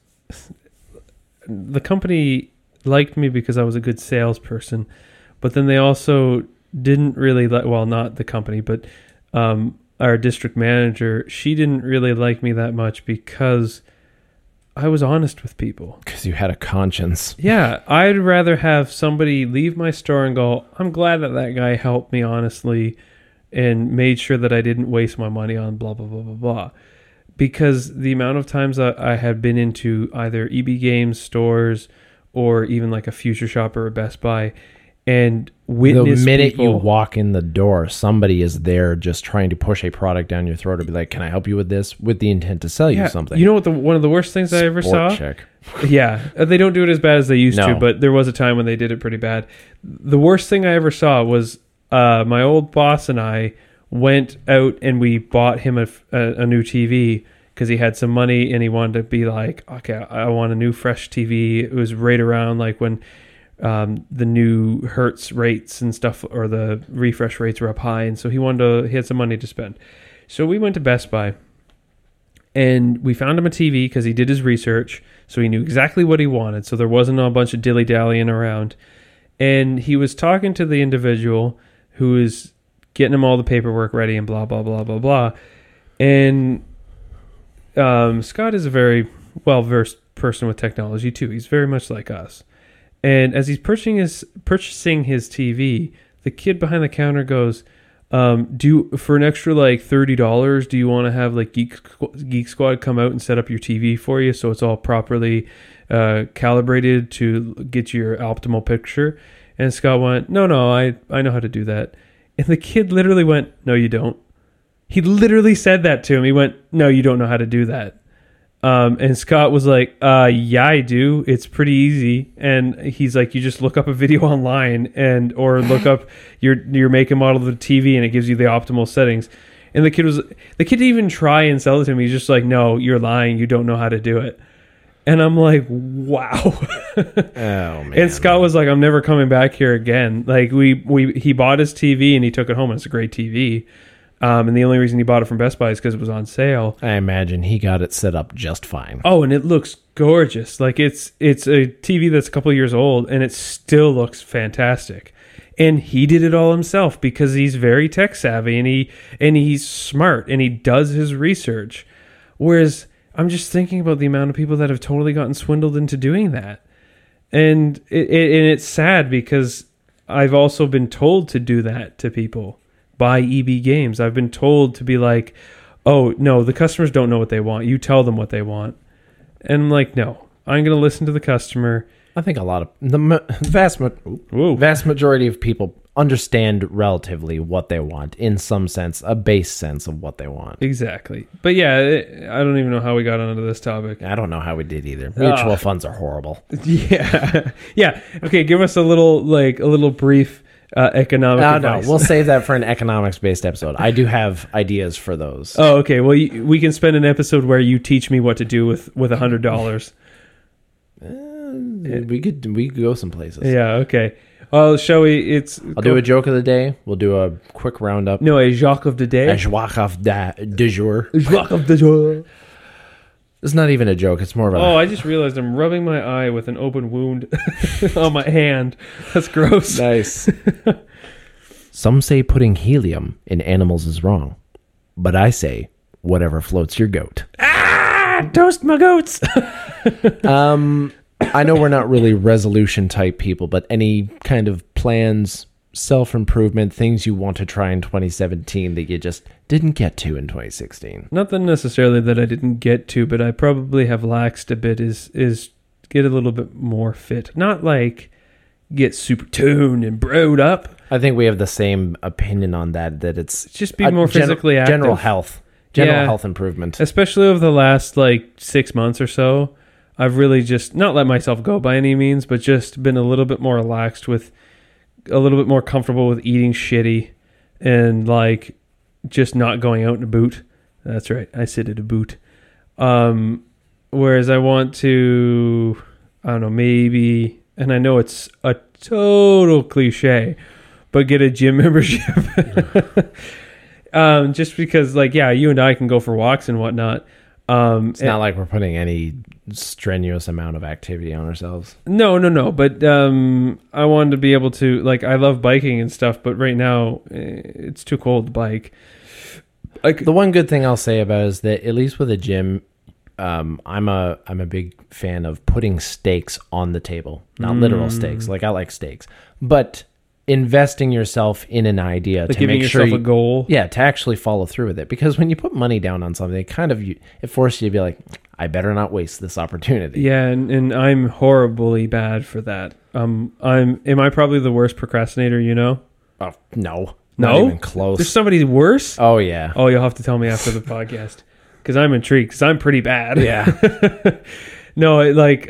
the company liked me because I was a good salesperson, but then they also didn't really like. Well, not the company, but um, our district manager. She didn't really like me that much because I was honest with people. Because you had a conscience. Yeah, I'd rather have somebody leave my store and go, I'm glad that that guy helped me honestly and made sure that I didn't waste my money on blah, blah, blah, blah, blah. Because the amount of times I, I had been into either E B Games stores or even like a Future Shop or a Best Buy and witness The minute people, you walk in the door, somebody is there just trying to push a product down your throat to be like, can I help you with this? With the intent to sell yeah, you something. You know what the one of the worst things I ever Sport saw? check. Yeah, uh, they don't do it as bad as they used to, No. but there was a time when they did it pretty bad. The worst thing I ever saw was uh, my old boss and I went out and we bought him a, a, a new T V because he had some money and he wanted to be like, okay, I want a new fresh T V. It was right around like when um, the new Hertz rates and stuff, or the refresh rates were up high. And so he wanted to, he had some money to spend. So we went to Best Buy and we found him a T V because he did his research. So he knew exactly what he wanted. So there wasn't a bunch of dilly-dallying around. And he was talking to the individual who was getting him all the paperwork ready and blah, blah, blah, blah, blah. And um, Scott is a very well-versed person with technology, too. He's very much like us. And as he's purchasing his, purchasing his T V, the kid behind the counter goes, um, "Do you, for an extra, like, thirty dollars, do you want to have, like, Geek, Geek Squad come out and set up your T V for you so it's all properly uh, calibrated to get your optimal picture?" And Scott went, no, no, I, I know how to do that. And the kid literally went, no, you don't. He literally said that to him. He went, no, you don't know how to do that. Um, and Scott was like, uh, yeah, I do. It's pretty easy. And he's like, you just look up a video online and or look up your your make and model of the T V and it gives you the optimal settings. And the kid was the kid didn't even try and sell it to him. He's just like, no, you're lying. You don't know how to do it. And I'm like, wow. Oh man. And Scott was like, I'm never coming back here again. Like we we he bought his T V and he took it home and it's a great T V. Um, and the only reason he bought it from Best Buy is because it was on sale. I imagine he got it set up just fine. Oh, and it looks gorgeous. Like it's it's a T V that's a couple of years old, and it still looks fantastic. And he did it all himself because he's very tech savvy and he and he's smart and he does his research. Whereas I'm just thinking about the amount of people that have totally gotten swindled into doing that, and it, it and it's sad because I've also been told to do that to people. By E B Games. I've been told to be like, oh, no, the customers don't know what they want. You tell them what they want. And I'm like, no, I'm going to listen to the customer. I think a lot of the ma- vast ma- Whoa. vast majority of people understand relatively what they want in some sense, a base sense of what they want. Exactly. But yeah, it, I don't even know how we got onto this topic. I don't know how we did either. Mutual Uh, funds are horrible. Yeah. Yeah. Okay, give us a little, like, a little brief uh, economic No, advice. no, we'll save that for an economics-based episode. I do have ideas for those. Oh, okay. Well, you, we can spend an episode where you teach me what to do with with a hundred dollars. Uh, we could we could go some places. Yeah. Okay. Well, shall we? It's. I'll do a joke of the day. We'll do a quick roundup. No, a Jacques of the day. A joie of da, de jour. Jacques of the jour. It's not even a joke. It's more of a. Oh, I just realized I'm rubbing my eye with an open wound on my hand. That's gross. Nice. Some say putting helium in animals is wrong, but I say whatever floats your goat. Ah, toast my goats. um, I know we're not really resolution type people, but any kind of plans, self-improvement, things you want to try in twenty seventeen that you just didn't get to in twenty sixteen? Nothing necessarily that I didn't get to, but I probably have laxed a bit is is get a little bit more fit. Not like get super toned and broed up. I think we have the same opinion on that, that it's Just be a more gen- physically active. General health. General Yeah. health improvement. Especially over the last like six months or so. I've really just not let myself go by any means, but just been a little bit more relaxed with a little bit more comfortable with eating shitty and like just not going out in a boot. That's right. I sit at a boot. Um, whereas I want to, I don't know, maybe, and I know it's a total cliche, but get a gym membership. um, just because like, yeah, you and I can go for walks and whatnot. Um, It's not like we're putting any strenuous amount of activity on ourselves. No, no, no. But um, I wanted to be able to, like, I love biking and stuff, but right now eh, it's too cold to bike. Like, The one good thing I'll say about it is that at least with a gym, um, I'm a I'm a big fan of putting stakes on the table, not literal stakes. Like I like steaks, but investing yourself in an idea like to giving make sure yourself you, a goal. yeah, to actually follow through with it. Because when you put money down on something, it kind of you, it forces you to be like, I better not waste this opportunity. Yeah, and, and I'm horribly bad for that. Um, I'm. Am I probably the worst procrastinator? You know? Oh, no, No, not even close. There's somebody worse. Oh yeah, Oh, you'll have to tell me after the podcast because I'm intrigued. Because I'm pretty bad. yeah. No, it, like,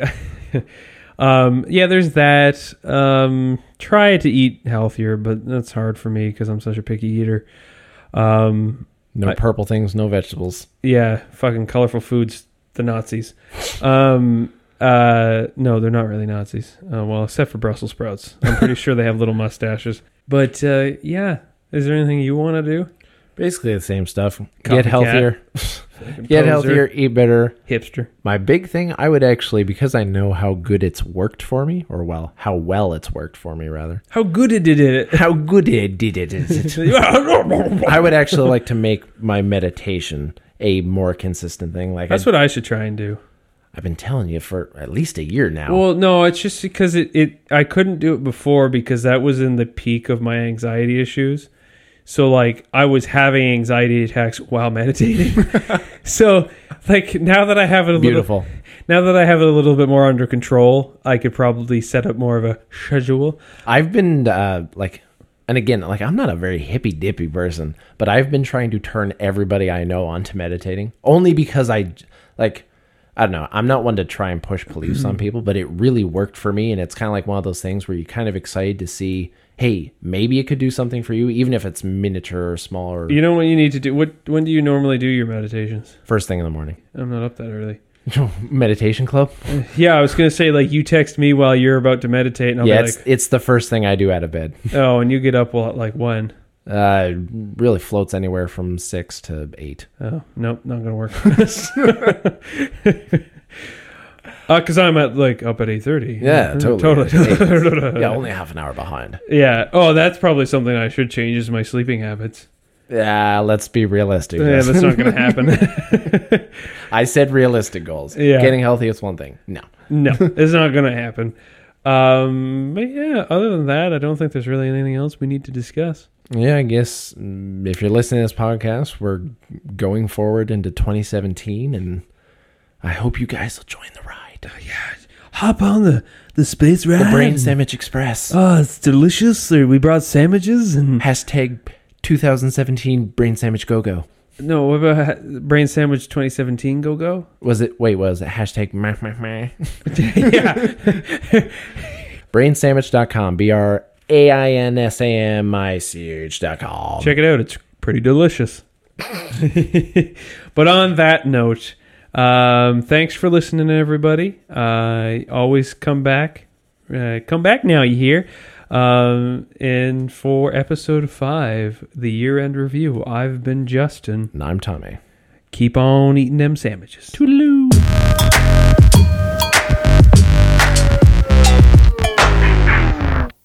um, yeah, there's that. Um, try to eat healthier, but that's hard for me because I'm such a picky eater. Um, No I- purple things, no vegetables. yeah, fucking colorful foods, the Nazis. Um, uh, no, they're not really Nazis. Uh, well, except for Brussels sprouts. I'm pretty sure they have little mustaches. But uh, yeah, is there anything you want to do? Basically the same stuff. Copycat. Get healthier. Fucking Get poser. healthier, eat better. Hipster. My big thing, I would actually, because I know how good it's worked for me, or well, how well it's worked for me, rather. How good it did it. How good it did it. I would actually like to make my meditation a more consistent thing. Like That's I, what I should try and do. I've been telling you for at least a year now. Well, no, it's just because it, it I couldn't do it before because that was in the peak of my anxiety issues. So like I was having anxiety attacks while meditating. So like now that I have it a Beautiful. little now that I have it a little bit more under control, I could probably set up more of a schedule. I've been uh, like, and again, like I'm not a very hippy dippy person, but I've been trying to turn everybody I know onto meditating only because I like, I don't know. I'm not one to try and push beliefs on people, but it really worked for me. And it's kind of like one of those things where you're kind of excited to see, hey, maybe it could do something for you, even if it's miniature or small or You know what you need to do? What when do you normally do your meditations? first thing in the morning. I'm not up that early. Meditation club? Yeah, I was gonna say like you text me while you're about to meditate, and I'll Yeah, be it's, like, it's the first thing I do out of bed. oh, and you get up well, like when? Uh, it really floats anywhere from six to eight. Oh, nope, not gonna work. Uh, cause I'm at like up at eight thirty. Yeah, totally. totally. Yeah, only half an hour behind. Yeah. Oh, that's probably something I should change is my sleeping habits. Yeah, let's be realistic. Yeah, guys. that's not gonna happen. I said realistic goals. Yeah. Getting healthy is one thing. No. No, it's not gonna happen. Um, but yeah, other than that, I don't think there's really anything else we need to discuss. Yeah, I guess mm, if you're listening to this podcast, we're going forward into twenty seventeen, and I hope you guys will join the ride. Hop on the the space ride. The Brain Sandwich Express. Oh, it's delicious. We brought sandwiches and Hashtag twenty seventeen Brain Sandwich Go Go. no. What about ha- Brain Sandwich twenty seventeen? Go go. Was it? Wait, was it hashtag meh, meh, meh? Yeah. brain sandwich dot com. B R A I N S A M I C H dot com. Check it out. It's pretty delicious. But on that note, um, thanks for listening, everybody. Uh, always come back. Uh, come back now, you hear. Um, and for episode five, the year-end review, I've been Justin. And I'm Tommy. Keep on eating them sandwiches. Toodaloo.